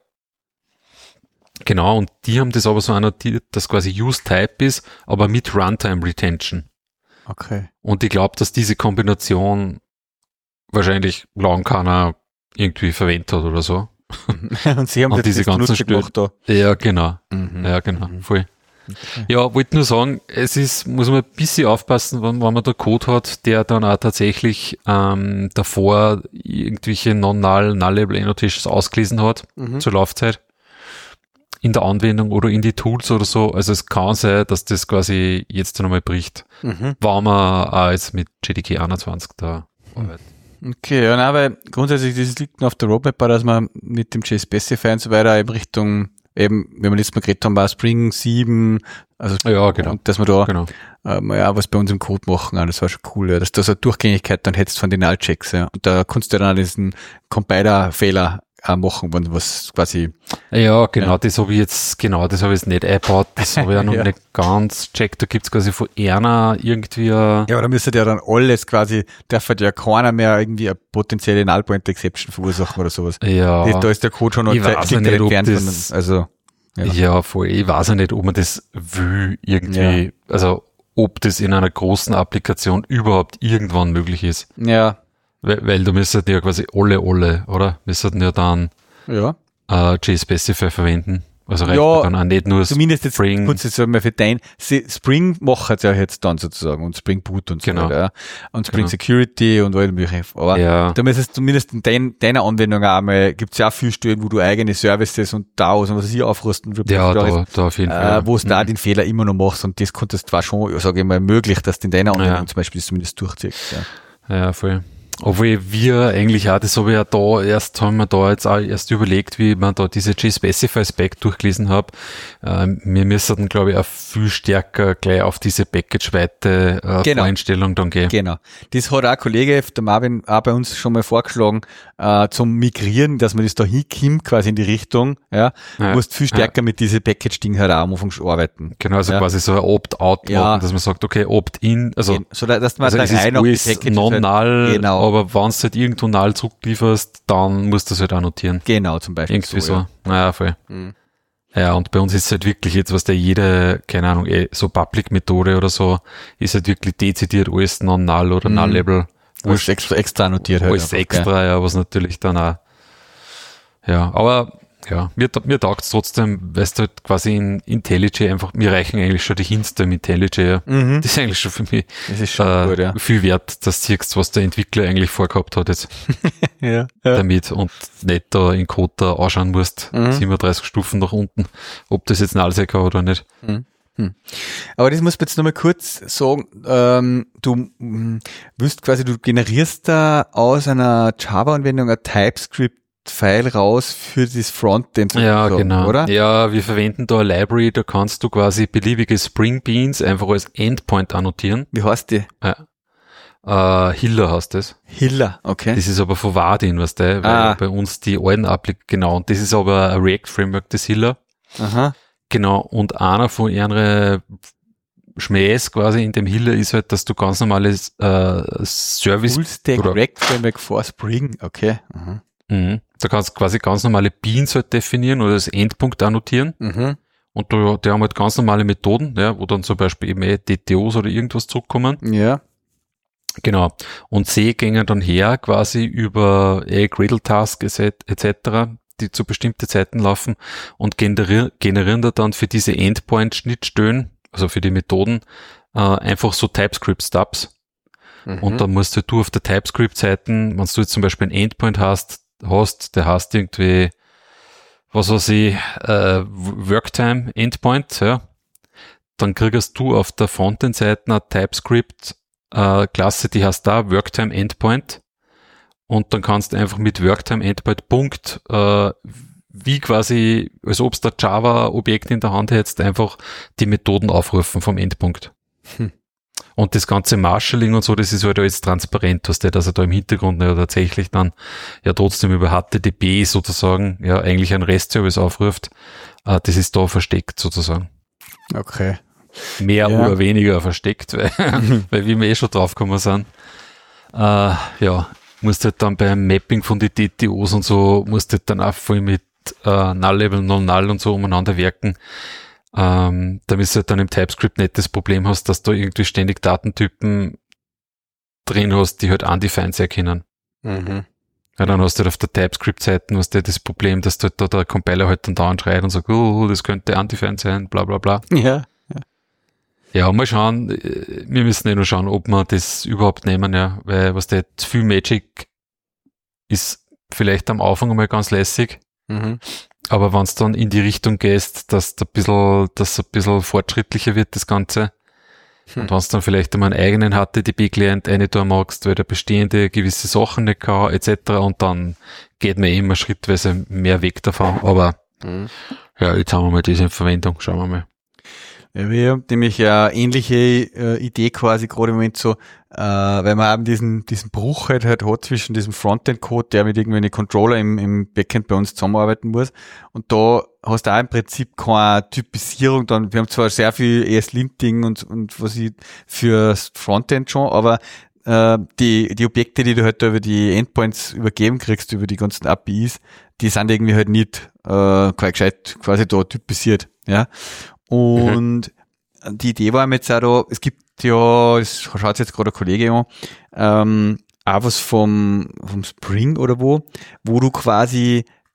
Genau, und die haben das aber so annotiert, dass quasi Use-Type ist, aber mit Runtime-Retention. Okay. Und ich glaube, dass diese Kombination wahrscheinlich lang keiner irgendwie verwendet hat oder so. Und sie haben und diese ganzen gemacht da. Ja, genau. Ja, genau. Voll. Okay. Ja, wollte nur sagen, muss man ein bisschen aufpassen, wenn man da Code hat, der dann auch tatsächlich davor irgendwelche nullable Annotations ausgelesen hat zur Laufzeit in der Anwendung oder in die Tools oder so. Also es kann sein, dass das quasi jetzt dann einmal bricht, wenn man auch jetzt mit JDK 21 da arbeitet. Okay, ja, nein, weil grundsätzlich das liegt noch auf der Roadmap, dass man mit dem JSpecify und so weiter in Richtung eben, wenn wir letztes Mal geredet haben, war Spring 7, also ja, genau. Und dass wir da ja was bei uns im Code machen, das war schon cool, ja, dass du so eine Durchgängigkeit dann hättest von den Null-Checks, ja. Und da kannst du dann diesen Compiler-Fehler auch machen, wenn was quasi... Ja, genau, das habe ich jetzt nicht eingebaut, das habe ich auch noch nicht ganz checkt, da gibt's quasi von Erna irgendwie... Ja, aber da müsste ja dann alles quasi, darf ja keiner mehr irgendwie eine potenzielle Null-Point-Exception verursachen oder sowas. Ja. Da ist der Code schon noch entfernt von, also... Ja, voll, ich weiß ja nicht, ob man das will irgendwie, also ob das in einer großen Applikation überhaupt irgendwann möglich ist. Ja. Weil du müsstest ja quasi alle, oder? Müssten ja dann JSpecify verwenden. Also reicht dann auch nicht nur zumindest Spring. Jetzt kurz jetzt mal für Spring macht es ja jetzt dann sozusagen und Spring Boot und so weiter. Ja. Und Spring Security und all mögliche. Aber da müsstest zumindest in deiner Anwendung auch mal, gibt's ja auch viele Stellen, wo du eigene Services und DAOs und was ich aufrüsten will. Ja, da auf jeden Fall. Wo du da den Fehler immer noch machst und das konntest zwar schon, sage ich mal, möglich, dass du in deiner Anwendung zum Beispiel das zumindest durchziehst. Ja, voll. Obwohl wir eigentlich auch, das habe ich ja haben wir da jetzt auch erst überlegt, wie man da diese G-Specify-Spec durchgelesen habe. Wir müssen dann, glaube ich, auch viel stärker gleich auf diese Package-weite Voreinstellung dann gehen. Genau. Das hat auch ein Kollege, der Marvin, auch bei uns schon mal vorgeschlagen, zum Migrieren, dass man das da hinkommt, quasi in die Richtung, du musst viel stärker mit diese Package-Ding halt auch am Anfang arbeiten. Genau, also quasi so ein Opt-out machen, dass man sagt, okay, Opt-in, also dass man da rein auf die Packages non-null, genau. Aber wenn du halt irgendwo null zurücklieferst, dann musst du es halt annotieren. Genau, zum Beispiel. Irgendwie so. Naja, voll. Mhm. Ja, und bei uns ist es halt wirklich jetzt, was jede, keine Ahnung, so Public-Methode oder so, ist halt wirklich dezidiert alles non-null oder null-level. Alles extra annotiert halt. Alles extra, ja, was natürlich dann auch, aber mir taugt es trotzdem, weil du halt quasi in IntelliJ einfach, mir reichen eigentlich schon die Hints im IntelliJ. Das ist eigentlich schon für mich gut, viel wert, dass du siehst, was der Entwickler eigentlich vorgehabt hat jetzt damit und nicht da in Code da anschauen musst, 37 Stufen nach unten, ob das jetzt ein Allsecker oder nicht. Aber das muss man jetzt nochmal kurz sagen, du willst quasi, du generierst da aus einer Java-Anwendung ein TypeScript-File raus für das Frontend. Ja, so, genau. Oder? Ja, wir verwenden da eine Library, da kannst du quasi beliebige Spring Beans einfach als Endpoint annotieren. Wie heißt die? Hiller heißt das. Hiller, okay. Das ist aber von Vadin, weißt du, weil bei uns die alten genau, und das ist aber ein React-Framework, das Hiller. Aha. Genau, und einer von ihren Schmähs quasi in dem Hiller ist halt, dass du ganz normales Service... Full-Stack React-Framework for Spring, okay. Da kannst du quasi ganz normale Beans halt definieren oder als Endpunkt annotieren. Und die haben halt ganz normale Methoden, wo dann zum Beispiel eben DTOs oder irgendwas zurückkommen. Ja. Genau. Und sie gehen dann her quasi über Gradle Task etc., die zu bestimmten Zeiten laufen und generieren da dann für diese Endpoint-Schnittstellen, also für die Methoden, einfach so TypeScript-Stubs. Und dann musst du auf der TypeScript-Seiten, wenn du jetzt zum Beispiel ein Endpoint hast, der hast irgendwie, was weiß ich, Worktime Endpoint, dann kriegst du auf der Frontend-Seite eine TypeScript-Klasse, die heißt da Worktime Endpoint. Und dann kannst du einfach mit Worktime Endpoint wie quasi, als ob es der Java-Objekt in der Hand hättest, einfach die Methoden aufrufen vom Endpunkt. Und das ganze Marshalling und so, das ist halt alles transparent, dass der, dass er da im Hintergrund tatsächlich dann trotzdem über HTTP sozusagen eigentlich einen REST-Service aufruft. Das ist da versteckt sozusagen. Okay. Mehr oder weniger versteckt, weil wie wir schon draufgekommen sind. Musst halt dann beim Mapping von den DTOs und so, musst halt dann auch voll mit Null-Level, Null-Null und so umeinander werken. Damit du halt dann im TypeScript nicht das Problem hast, dass du irgendwie ständig Datentypen drin hast, die halt undefined sein können. Ja, dann hast du halt auf der TypeScript-Seite das Problem, dass du halt da der Compiler halt dann dauernd schreit und sagt, das könnte undefined sein, bla bla bla. Ja, mal schauen, wir müssen nur schauen, ob wir das überhaupt nehmen, weil was der viel Magic ist vielleicht am Anfang einmal ganz lässig, aber wenn es dann in die Richtung gehst, dass ein bisschen fortschrittlicher wird, das Ganze, und wenn du dann vielleicht einmal einen eigenen HTTP-Client da magst, weil der bestehende gewisse Sachen nicht kann, etc., und dann geht man immer schrittweise mehr weg davon, aber jetzt haben wir mal das in Verwendung, schauen wir mal. Ja, wir haben nämlich eine ähnliche Idee quasi gerade im Moment so, weil man eben diesen Bruch halt hat zwischen diesem Frontend-Code, der mit irgendwelchen Controller im Backend bei uns zusammenarbeiten muss. Und da hast du auch im Prinzip keine Typisierung. Dann, wir haben zwar sehr viel ESLint-Ding und was ich fürs Frontend schon, aber die Objekte, die du halt da über die Endpoints übergeben kriegst, über die ganzen APIs, die sind irgendwie halt nicht gescheit quasi da typisiert, ja. Und die Idee war mir jetzt auch da, es gibt das schaut jetzt gerade ein Kollege an, auch was vom Spring oder wo du quasi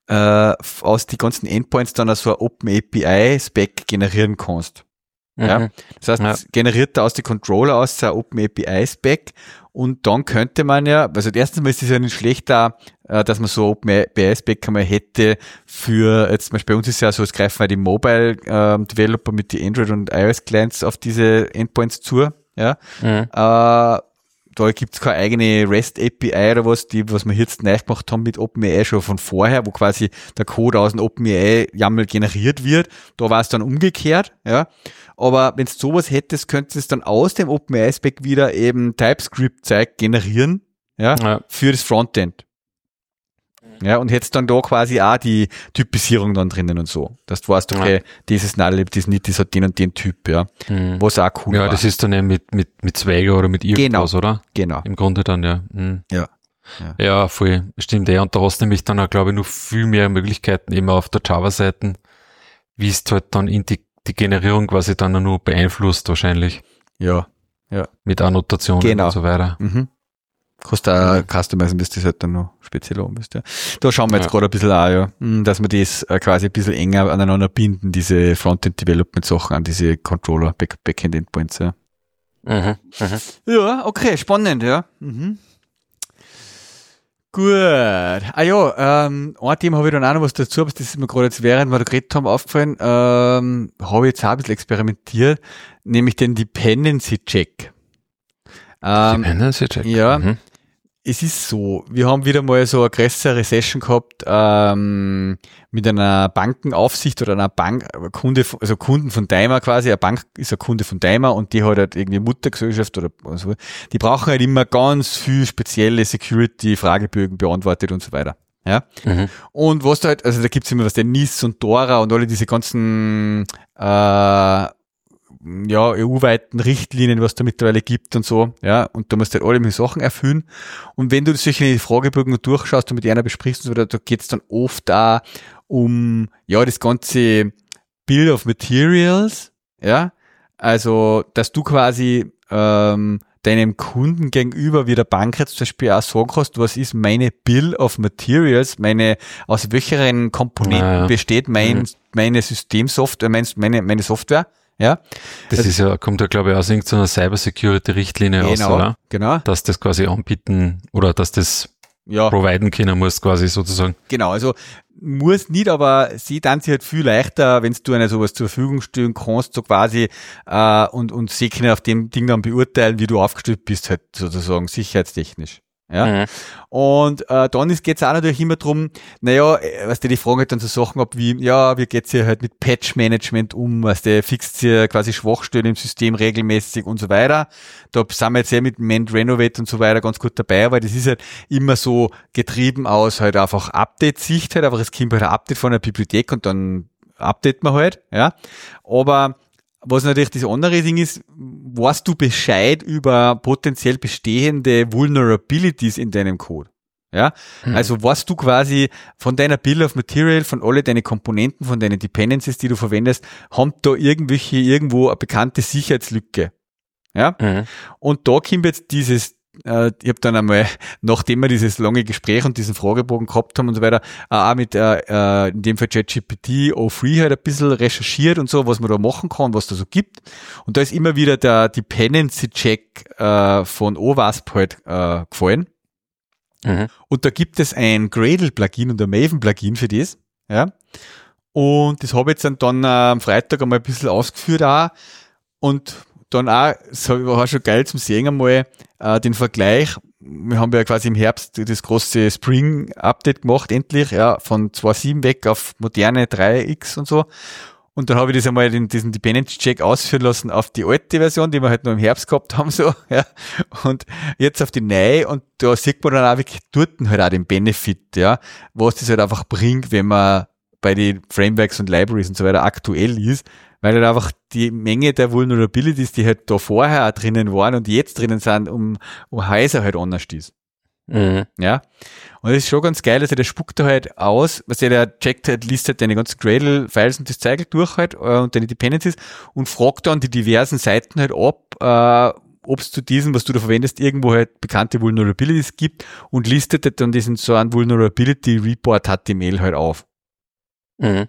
aus die ganzen Endpoints dann so ein Open API Spec generieren kannst. Ja, das heißt, es generiert da aus die Controller aus so ein Open API Spec und dann könnte man ja, also erstens mal ist es ja nicht schlecht da, dass man so Open API Spec einmal hätte für, jetzt zum Beispiel bei uns ist ja so, es greifen halt die Mobile Developer mit die Android und iOS Clients auf diese Endpoints zu, ja. Da gibt's keine eigene REST API oder was, was wir jetzt neu gemacht haben mit OpenAI schon von vorher, wo quasi der Code aus dem OpenAI YAML generiert wird. Da war es dann umgekehrt, ja. Aber wenn du sowas hättest, könntest du es dann aus dem OpenAI Spec wieder eben TypeScript-Zeug generieren, ja, für das Frontend. Ja, und hättest dann da quasi auch die Typisierung dann drinnen und so. Dass du weißt, okay, dieses Null, das nicht, das hat den und den Typ, ja. Was auch cool war. Ja, das ist dann ja mit Swagger oder mit irgendwas, oder? Genau. Im Grunde dann, ja. Ja, voll. Stimmt, ja. Und da hast du nämlich dann auch, glaube ich, noch viel mehr Möglichkeiten eben auf der Java-Seite, wie es halt dann in die Generierung quasi dann nur beeinflusst wahrscheinlich. Ja. Mit Annotationen und so weiter. Kannst du auch customizen, bis das halt dann noch speziell oben ist, ja. Da schauen wir jetzt gerade ein bisschen auch, ja, dass wir das quasi ein bisschen enger aneinander binden, diese Frontend-Development-Sachen an diese Controller, Backend-Endpoints, ja. Ja, okay, spannend, ja. Gut. Ein Thema habe ich dann auch noch was dazu, aber das ist mir gerade jetzt, während wir da geredet haben, aufgefallen, habe ich jetzt auch ein bisschen experimentiert, nämlich den Dependency-Check. Dependency-Check? Ja. Es ist so, wir haben wieder mal so eine größere Session gehabt mit einer Bankenaufsicht oder einer Kunden von Daimler quasi. Eine Bank ist ein Kunde von Daimler und die hat halt irgendwie Muttergesellschaft oder so. Die brauchen halt immer ganz viel spezielle Security-Fragebögen beantwortet und so weiter. Ja. Und was da halt, also da gibt's immer was, der NIS und DORA und alle diese ganzen EU-weiten Richtlinien, was da mittlerweile gibt und so, ja, und da musst du halt alle möglichen Sachen erfüllen. Und wenn du solche Fragebögen durchschaust und mit einer besprichst und so weiter, da geht's dann oft da um, das ganze Bill of Materials, ja, also, dass du quasi, deinem Kunden gegenüber, wie der Bank jetzt zum Beispiel auch sagen kannst, was ist meine Bill of Materials, aus welchen Komponenten besteht meine Systemsoftware, meine Software, ja. Das ist ja, kommt ja, glaube ich, aus irgendeiner Cybersecurity-Richtlinie raus, oder? Genau. Dass das quasi anbieten oder dass das providen können muss, quasi sozusagen. Genau, also muss nicht, aber sie dann sich halt viel leichter, wenn du eine sowas zur Verfügung stellen kannst, so quasi, und sie können auf dem Ding dann beurteilen, wie du aufgestellt bist, halt sozusagen sicherheitstechnisch. Ja. Und dann geht's auch natürlich immer drum, was die fragen halt dann so Sachen ab wie, wie geht's hier halt mit Patch-Management um, fixt hier quasi Schwachstellen im System regelmäßig und so weiter. Da sind wir jetzt mit Mend Renovate und so weiter ganz gut dabei, weil das ist halt immer so getrieben aus halt einfach Update-Sicht halt, einfach es kommt halt ein Update von der Bibliothek und dann update man halt, ja. Aber was natürlich das andere Ding ist, weißt du Bescheid über potenziell bestehende Vulnerabilities in deinem Code? Ja, also weißt du quasi von deiner Bill of Material, von alle deine Komponenten, von deinen Dependencies, die du verwendest, haben da irgendwo eine bekannte Sicherheitslücke. Ja, und da kommt jetzt dieses, ich habe dann einmal, nachdem wir dieses lange Gespräch und diesen Fragebogen gehabt haben und so weiter, auch mit in dem Fall ChatGPT O3 halt ein bisschen recherchiert und so, was man da machen kann, was da so gibt. Und da ist immer wieder der Dependency Check von OWASP halt gefallen. Und da gibt es ein Gradle-Plugin und ein Maven-Plugin für das. Ja. Und das habe ich jetzt dann am Freitag einmal ein bisschen ausgeführt auch. Und dann auch, das war schon geil zum Sehen einmal, den Vergleich. Wir haben ja quasi im Herbst das große Spring-Update gemacht, endlich, ja, von 2.7 weg auf moderne 3X und so. Und dann habe ich das einmal diesen Dependency-Check ausführen lassen auf die alte Version, die wir halt noch im Herbst gehabt haben, so, ja. Und jetzt auf die neue, und da sieht man dann auch wirklich dort halt auch den Benefit, ja, was das halt einfach bringt, wenn man bei den Frameworks und Libraries und so weiter aktuell ist, weil halt einfach die Menge der Vulnerabilities, die halt da vorher auch drinnen waren und jetzt drinnen sind, um Häuser halt anders ist. Ja. Und das ist schon ganz geil, also der spuckt da halt aus, der checkt halt, liest halt deine ganzen Gradle-Files und das Zeug durch halt, und deine Dependencies und fragt dann die diversen Seiten halt ab, ob es zu diesem, was du da verwendest, irgendwo halt bekannte Vulnerabilities gibt und listet dann diesen so einen Vulnerability Report HTML halt auf. Mhm.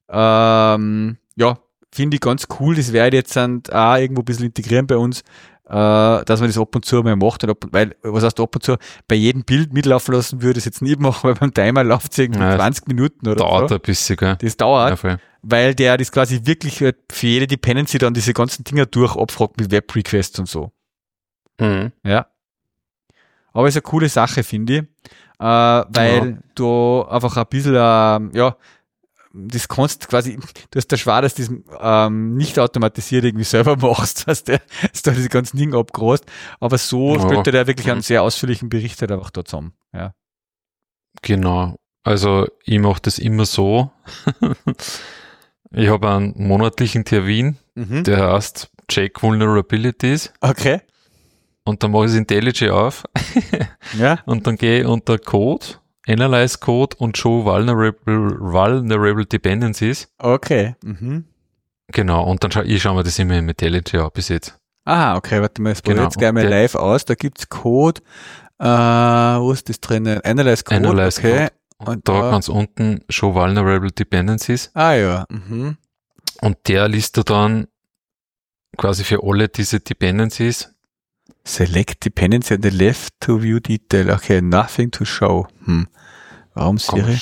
Ja, finde ich ganz cool. Das werde ich jetzt auch irgendwo ein bisschen integrieren bei uns, dass man das ab und zu mal macht. Weil, was heißt ab und zu, bei jedem Bild mitlaufen lassen würde ich es jetzt nicht machen, weil beim Timer läuft es irgendwie 20 Minuten oder dauert so. Ein bisschen, gell? Das dauert, Ja, weil der das quasi wirklich halt für jede Dependency dann diese ganzen Dinger durch abfragt mit Web-Requests und so. Mhm. Ja. Aber ist eine coole Sache, finde ich, weil du einfach ein bisschen, das kannst quasi, du hast der Schwer, dass du das nicht automatisiert irgendwie selber machst, dass da diese ganzen Dinge abgrast, aber so stellt er wirklich einen sehr ausführlichen Bericht halt einfach da zusammen. Ja. Genau. Also ich mache das immer so. Ich habe einen monatlichen Termin, der heißt Check Vulnerabilities. Okay. Und dann mache ich das IntelliJ auf. Ja. Und dann gehe ich unter Code, Analyze Code und Show Vulnerable Dependencies. Okay. Genau, und dann schaue mir das immer im IntelliJ an bis jetzt. Aha, okay, warte mal, ich probiere jetzt gleich mal live aus. Da gibt's Code, wo ist das drinnen? Analyze Code, okay. Code. Und da ganz unten Show Vulnerable Dependencies. Ah ja. Und der listet dann quasi für alle diese Dependencies. Select Dependency on the left to view detail. Okay, nothing to show. Warum Siri?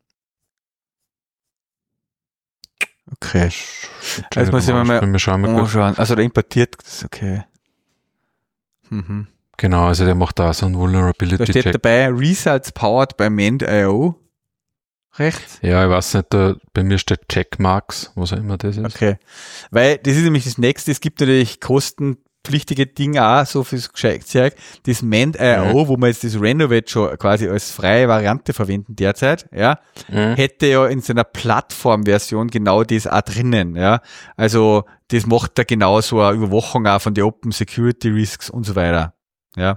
Okay. Jetzt muss ich mal schauen. Also der importiert das, okay. Genau, also der macht da so einen Vulnerability Check. Da steht dabei, Results powered by Mend.io. Rechts? Ja, ich weiß nicht, bei mir steht Checkmarks, was auch immer das ist. Okay. Weil das ist nämlich das Nächste, es gibt natürlich kostenpflichtige Dinge auch, so fürs Zeug, das Mend.io, wo wir jetzt das Renovate schon quasi als freie Variante verwenden derzeit, ja, hätte ja in seiner Plattformversion genau das auch drinnen, ja. Also, das macht er genau so eine Überwachung auch von den Open Security Risks und so weiter, ja.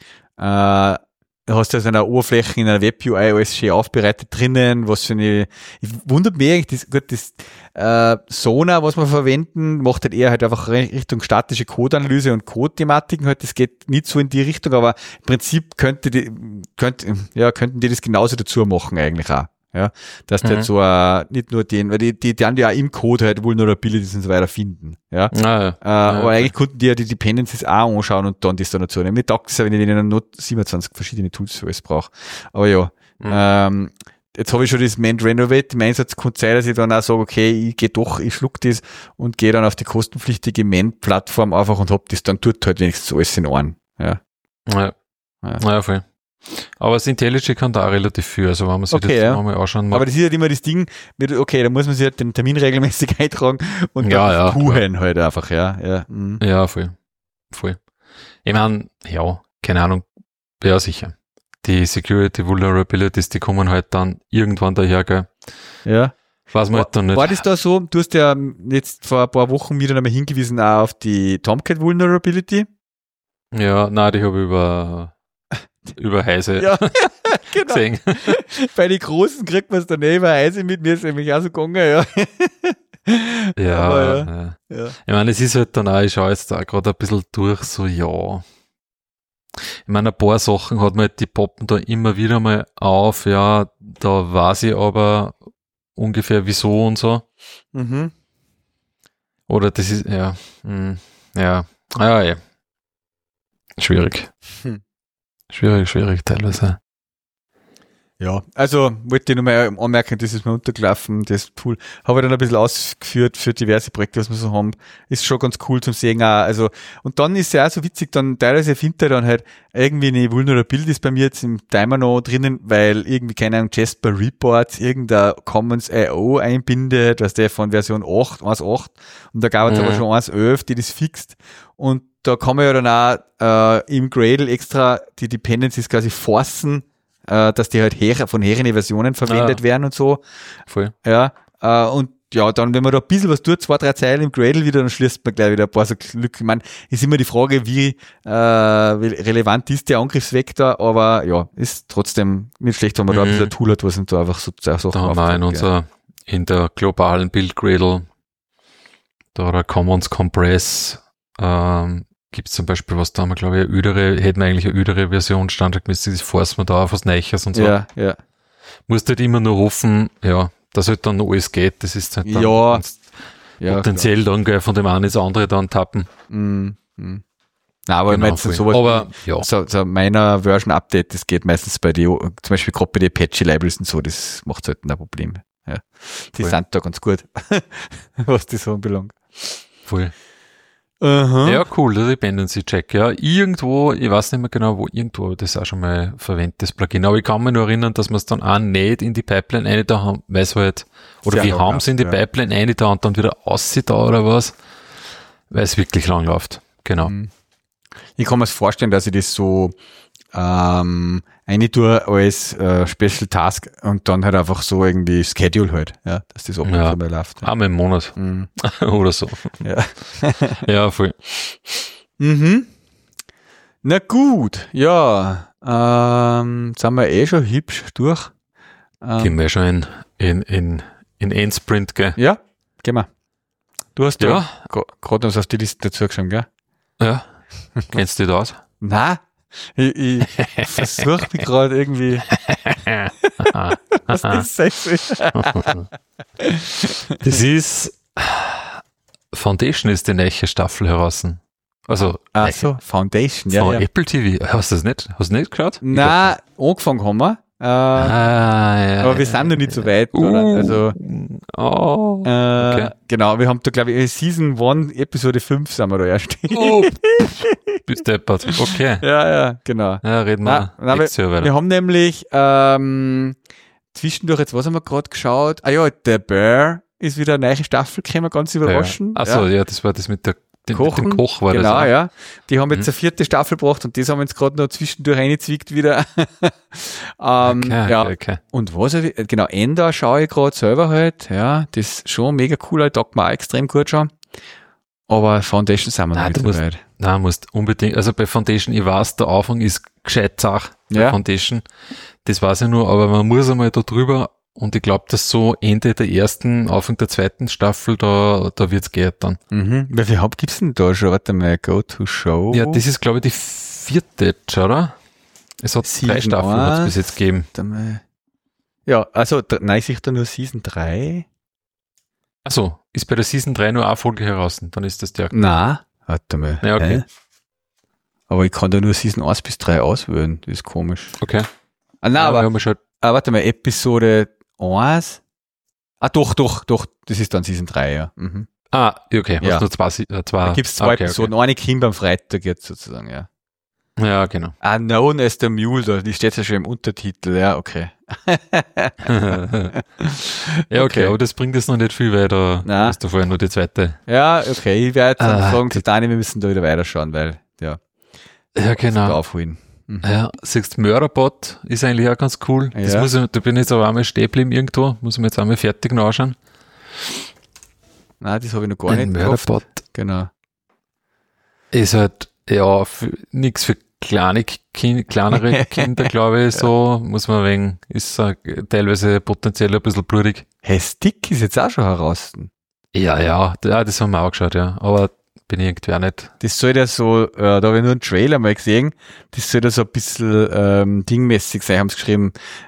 Du hast ja so eine Oberfläche in einer Web-UI alles schön aufbereitet drinnen, was für eine, ich wundert mich eigentlich, das Sonar, was wir verwenden, macht halt eher halt einfach Richtung statische Code-Analyse und Code-Thematiken halt, das geht nicht so in die Richtung, aber im Prinzip könnten die das genauso dazu machen eigentlich auch. Ja, dass du halt so nicht nur weil die dann ja auch im Code halt Vulnerabilities und so weiter finden. Ja. Aber eigentlich konnten die ja die Dependencies auch anschauen und dann das dann dazu nehmen. Mir taugt es ja, wenn ich denen noch 27 verschiedene Tools für alles brauche. Aber ja, jetzt habe ich schon das Mend Renovate im Einsatz, kann sein, dass ich dann auch sage, okay, ich schluck das und gehe dann auf die kostenpflichtige Mend-Plattform einfach und hab das dann dort halt wenigstens alles in Ohren. Ja. Ja, voll. Aber das IntelliJ kann da auch relativ viel, also wenn man sich das mal anschauen mag. Aber das ist halt immer das Ding, da muss man sich halt den Termin regelmäßig eintragen und dann puhen halt einfach, ja. Ja, voll. Ich meine, keine Ahnung, ja sicher. Die Security Vulnerabilities, die kommen halt dann irgendwann daher, gell? Ja. Weiß man halt dann nicht. War das da so, du hast ja jetzt vor ein paar Wochen wieder einmal hingewiesen auch auf die Tomcat Vulnerability? Ja, nein, die habe ich über Heise genau. gesehen. Bei den Großen kriegt man es dann über Heise mit, mir ist nämlich auch so gegangen, ja. Ja. Ich meine, es ist halt dann auch, ich schaue jetzt da gerade ein bisschen durch, so ich meine, ein paar Sachen hat man halt, die poppen da immer wieder mal auf, ja, da weiß ich aber ungefähr wieso und so. Oder das ist, schwierig. Schwierig teilweise. Ja, also wollte ich nochmal anmerken, das ist mir untergelaufen, das Tool. Habe ich dann ein bisschen ausgeführt für diverse Projekte, was wir so haben. Ist schon ganz cool zum Sehen auch. Also, und dann ist ja auch so witzig, dann teilweise findet er dann halt irgendwie eine Vulnerability bei mir jetzt im Timer noch drinnen, weil irgendwie, keine Ahnung, Jasper Reports irgendein Commons.io einbindet, was der von Version 1.8 und da gab es aber schon 1.11, die das fixt. Und da kann man ja dann auch im Gradle extra die Dependencies quasi forcen, dass die halt von höheren Versionen verwendet werden und so. Voll. Ja, und ja, dann, wenn man da ein bisschen was tut, 2-3 Zeilen im Gradle wieder, dann schließt man gleich wieder ein paar so Lücken. Ich meine, ist immer die Frage, wie relevant ist der Angriffsvektor, aber ja, ist trotzdem nicht schlecht, wenn man da ein bisschen ein Tool hat, was uns da einfach so Sachen da haben wir in der globalen Build Gradle, da der Commons Compress, gibt es zum Beispiel, was da haben wir, glaube ich, hätten wir eigentlich eine ödere Version standardmäßig, das forst man da auf was Neues und so. Ja. Musst halt immer nur hoffen, ja, dass halt dann alles geht, das ist halt dann potenziell dann gleich von dem einen ins andere dann tappen. Nein, aber genau, jetzt sowas, aber ja. So meiner Version Update, das geht meistens bei die, zum Beispiel gerade bei den Apache Libraries und so, das macht halt ein Problem. Ja. Die sind da ganz gut, was die so anbelangt. Voll. Ja, cool, der Dependency Check, ja. Irgendwo, ich weiß nicht mehr genau, wo irgendwo, aber das ist auch schon mal verwendetes Plugin. Aber ich kann mich nur erinnern, dass wir es dann auch nicht in die Pipeline rein da haben, weil es halt, oder wir haben es in die Pipeline rein da und dann wieder aussieht da oder was, weil es wirklich lang läuft. Genau. Ich kann mir vorstellen, dass ich das so eine tue als Special Task und dann halt einfach so irgendwie Schedule halt, ja, dass das auch mal läuft. Ja. Einmal im Monat. Oder so. Ja. Ja, voll. Na gut, ja. Sind wir schon hübsch durch. Gehen wir schon in Endsprint, gell? Ja, gehen wir. Du hast ja gerade uns auf die Liste dazu geschrieben, gell? Ja. Kennst du das aus? Nein. Ich versuche mich gerade irgendwie. Was ist das? Das ist Foundation ist die neue Staffel heraus. Also Foundation, von Apple TV. Hast du das nicht? Hast du nicht geschaut? Nein, angefangen haben wir. Aber wir sind noch nicht so weit. Also, okay. Genau, wir haben da, glaube ich, Season 1, Episode 5 sind wir da erst. Bist deppert. Okay. Ja, genau. Ja, reden wir weiter. Wir haben nämlich zwischendurch, jetzt was haben wir gerade geschaut? The Bear ist wieder eine neue Staffel gekommen, ganz überraschend. Achso, ja, das war das mit dem Koch war genau, das. Ja. Die haben jetzt eine 4. Staffel gebracht und das haben wir jetzt gerade noch zwischendurch reingezwickt wieder. Okay. Und was, genau, Ender schaue ich gerade selber halt, ja, das ist schon mega cool, halt, taugt mir auch extrem gut schon. Aber Foundation sind wir noch nicht so weit. Nein, musst unbedingt, also bei Foundation, ich weiß, der Anfang ist gescheit Sache bei Foundation, das weiß ich nur, aber man muss einmal da drüber. Und ich glaube, dass so Ende der ersten, Anfang der 2. Staffel, da wird's gehen dann. Wie viel gibt's denn da schon? Warte mal, Go to Show. Ja, das ist, glaube ich, die 4. jetzt, oder? Es hat 3 Staffeln hat's bis jetzt gegeben. Ja, also, nein, ich sehe da nur Season 3. Achso, ist bei der Season 3 nur eine Folge heraus, dann ist das der. Nein, warte mal. Ja, okay. Aber ich kann da nur Season 1 bis 3 auswählen, das ist komisch. Okay. Warte mal, Episode 1. Doch, das ist dann Season 3, ja. Okay, ja. Nur zwei. Da gibt's 2 Episoden, eine Kim beim Freitag jetzt sozusagen, ja. Ja, genau. Known as the Mule, die steht ja schon im Untertitel, ja, okay. Ja, okay, aber das bringt jetzt noch nicht viel weiter. Nein. Das ist da vorher nur die 2. Ja, okay, ich werde jetzt sagen zu Dani, wir müssen da wieder weiterschauen, weil, ja, genau. Aufholen. Ja, siehst Mörderbot ist eigentlich auch ganz cool. Ja. Das da bin ich jetzt aber einmal stehen geblieben irgendwo, muss ich mir jetzt einmal fertig nachschauen. Nein, das habe ich noch gar nicht Mörderbot. Genau. Ist halt, nix für kleinere Kinder, glaube ich, so, muss man wegen, ist teilweise potenziell ein bisschen blutig. Hey, Stick ist jetzt auch schon heraus. Ja, das haben wir auch geschaut, ja, aber bin ich irgendwie auch nicht. Das soll ja so, da habe ich nur einen Trailer mal gesehen, das soll ja so ein bisschen dingmäßig sein, haben sie geschrieben,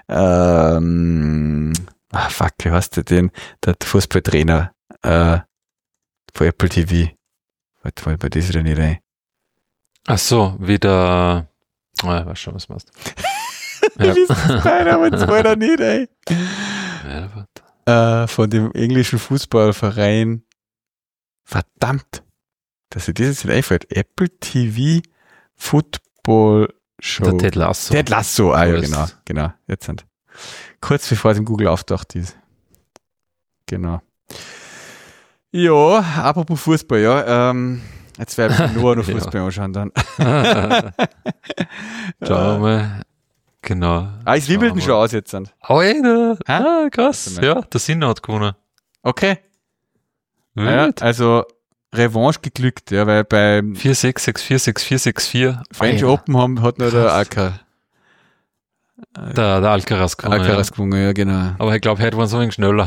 wie heißt der denn? Der Fußballtrainer von Apple TV. Warte mal, bei das wieder nicht rein. Ach so, wieder, weiß schon, was du machst. Ich weiß es beide, aber jetzt war er nicht, ey. Von dem englischen Fußballverein. Verdammt. Dass dir das jetzt nicht einfällt. Apple TV Football Show. Der Ted Lasso. Ted Lasso, ja, genau. Jetzt sind. Kurz bevor es im Google auftaucht ist. Genau. Ja, apropos Fußball, ja. Jetzt werden wir nur noch Fußball anschauen dann. Schauen wir mal. Genau. Ist Wimbledon schon aus jetzt? Krass. Ja, der Sinner hat gewonnen. Okay. Ja, also Revanche geglückt, ja, weil beim 4-6, 6-4, 6-4, 6-4. French Open hat nur der Alcaraz. Der Alcaraz gewonnen. Alcaraz gewonnen, ja, genau. Aber ich glaube, heute waren sie ein wenig schneller.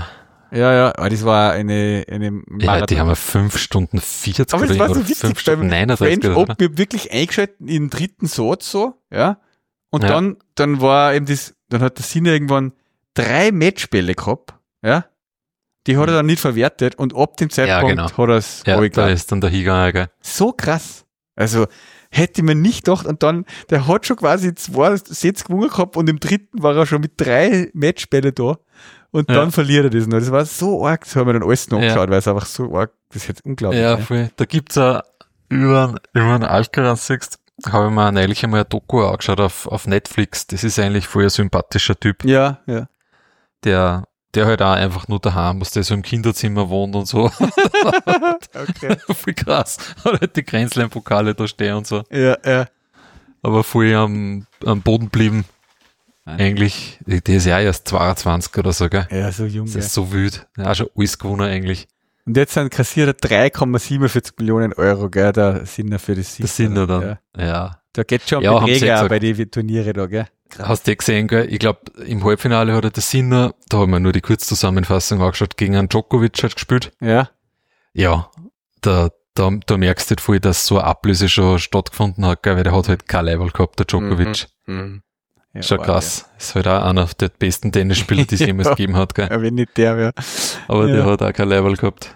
Ja, aber das war eine Marathon. Ja, die haben ja 5 Stunden 40 aber das war so oder witzig, 5 Stunden 39 French Open, ich hab wirklich eingeschaltet im dritten Satz so, ja. Und Ja. dann war eben dann hat der Sinner irgendwann 3 Matchbälle gehabt, ja. Die hat er dann nicht verwertet und ab dem Zeitpunkt genau. hat er es Ja, da ist dann der hingegangen, gell? so krass. Also hätte man nicht gedacht und dann, der hat schon quasi 2 Sets gewonnen gehabt und im dritten war er schon mit 3 Matchbälle da und dann verliert er das noch. Das war so arg, das haben wir dann alles noch angeschaut, weil es einfach so arg, das ist jetzt unglaublich. Ja, ne? voll. Da gibt's ja über einen Alcaraz, siehst, habe ich mir neulich einmal ein Doku angeschaut auf Netflix. Das ist eigentlich voll ein sympathischer Typ. Ja. Der halt auch einfach nur daheim, was der so im Kinderzimmer wohnt und so. Okay. Voll krass. Hat halt die Grenzlein-Pokale da stehen und so. Ja. Aber voll am Boden blieben. Eigentlich, der ist ja erst 22 oder so, gell? Ja, so jung. Das ist so wild. Der hat auch schon alles gewonnen eigentlich. Und jetzt kassiert er 3,47 Millionen Euro, gell, der Sinner für das Sieg. Der Sinner dann. Ja. Da geht schon Ja, Beträge haben sie auch bei den Turniere da, gell? Hast du gesehen, gell? Ich glaube, im Halbfinale hat er der Sinner, da haben wir nur die Kurzzusammenfassung angeschaut, gegen einen Djokovic hat gespielt. Ja. Ja, da merkst du halt voll, dass so eine Ablöse schon stattgefunden hat, gell? Weil der hat halt kein Level gehabt, der Djokovic. Ja, Schon krass. Ist halt auch einer der besten Tennisspieler, die es jemals gegeben hat, gell? Ja, wenn nicht der wäre. Aber der hat auch kein Level gehabt.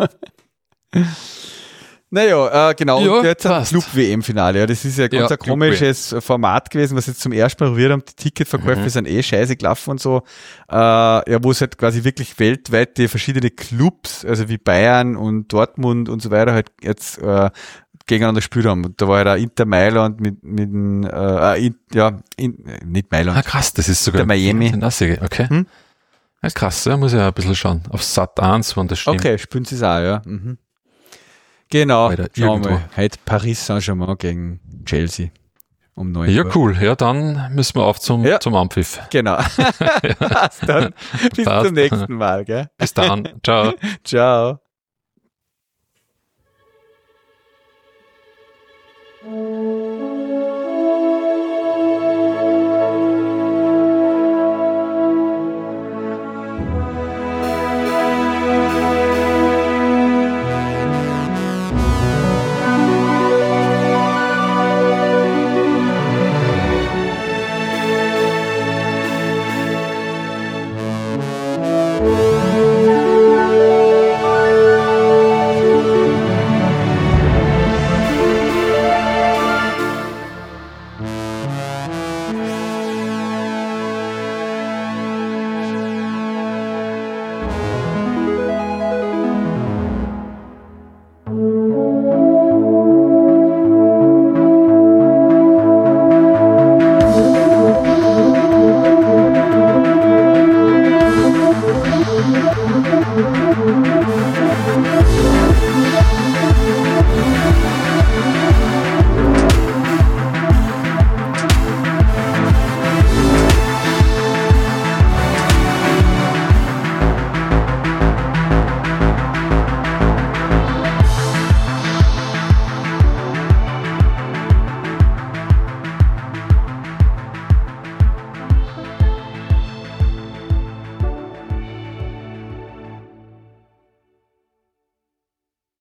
Naja, genau. Ja, und jetzt ein passt. Club-WM-Finale. Ja, das ist ja ganz ein komisches Format gewesen, was jetzt zum ersten Mal probiert haben. Die Ticketverkäufe sind scheiße gelaufen und so. Ja, wo es halt quasi wirklich weltweit die verschiedene Clubs, also wie Bayern und Dortmund und so weiter, halt jetzt gegeneinander gespielt haben. Und da war halt auch Inter Mailand mit nicht Mailand. Ah, krass, das ist sogar der Miami. Okay. Das ist krass, ja, muss ich auch ein bisschen schauen. Auf Sat 1, wenn das stimmt. Okay, spielen sie es auch, ja. Genau, Weiter schauen wir irgendwo. mal. Heute Paris Saint-Germain gegen Chelsea um 9 Ja, Uhr. cool. Ja, dann müssen wir auf zum Anpfiff. Genau. Passt dann. Bis Passt. zum nächsten Mal, gell? Bis dann. Ciao. Ciao.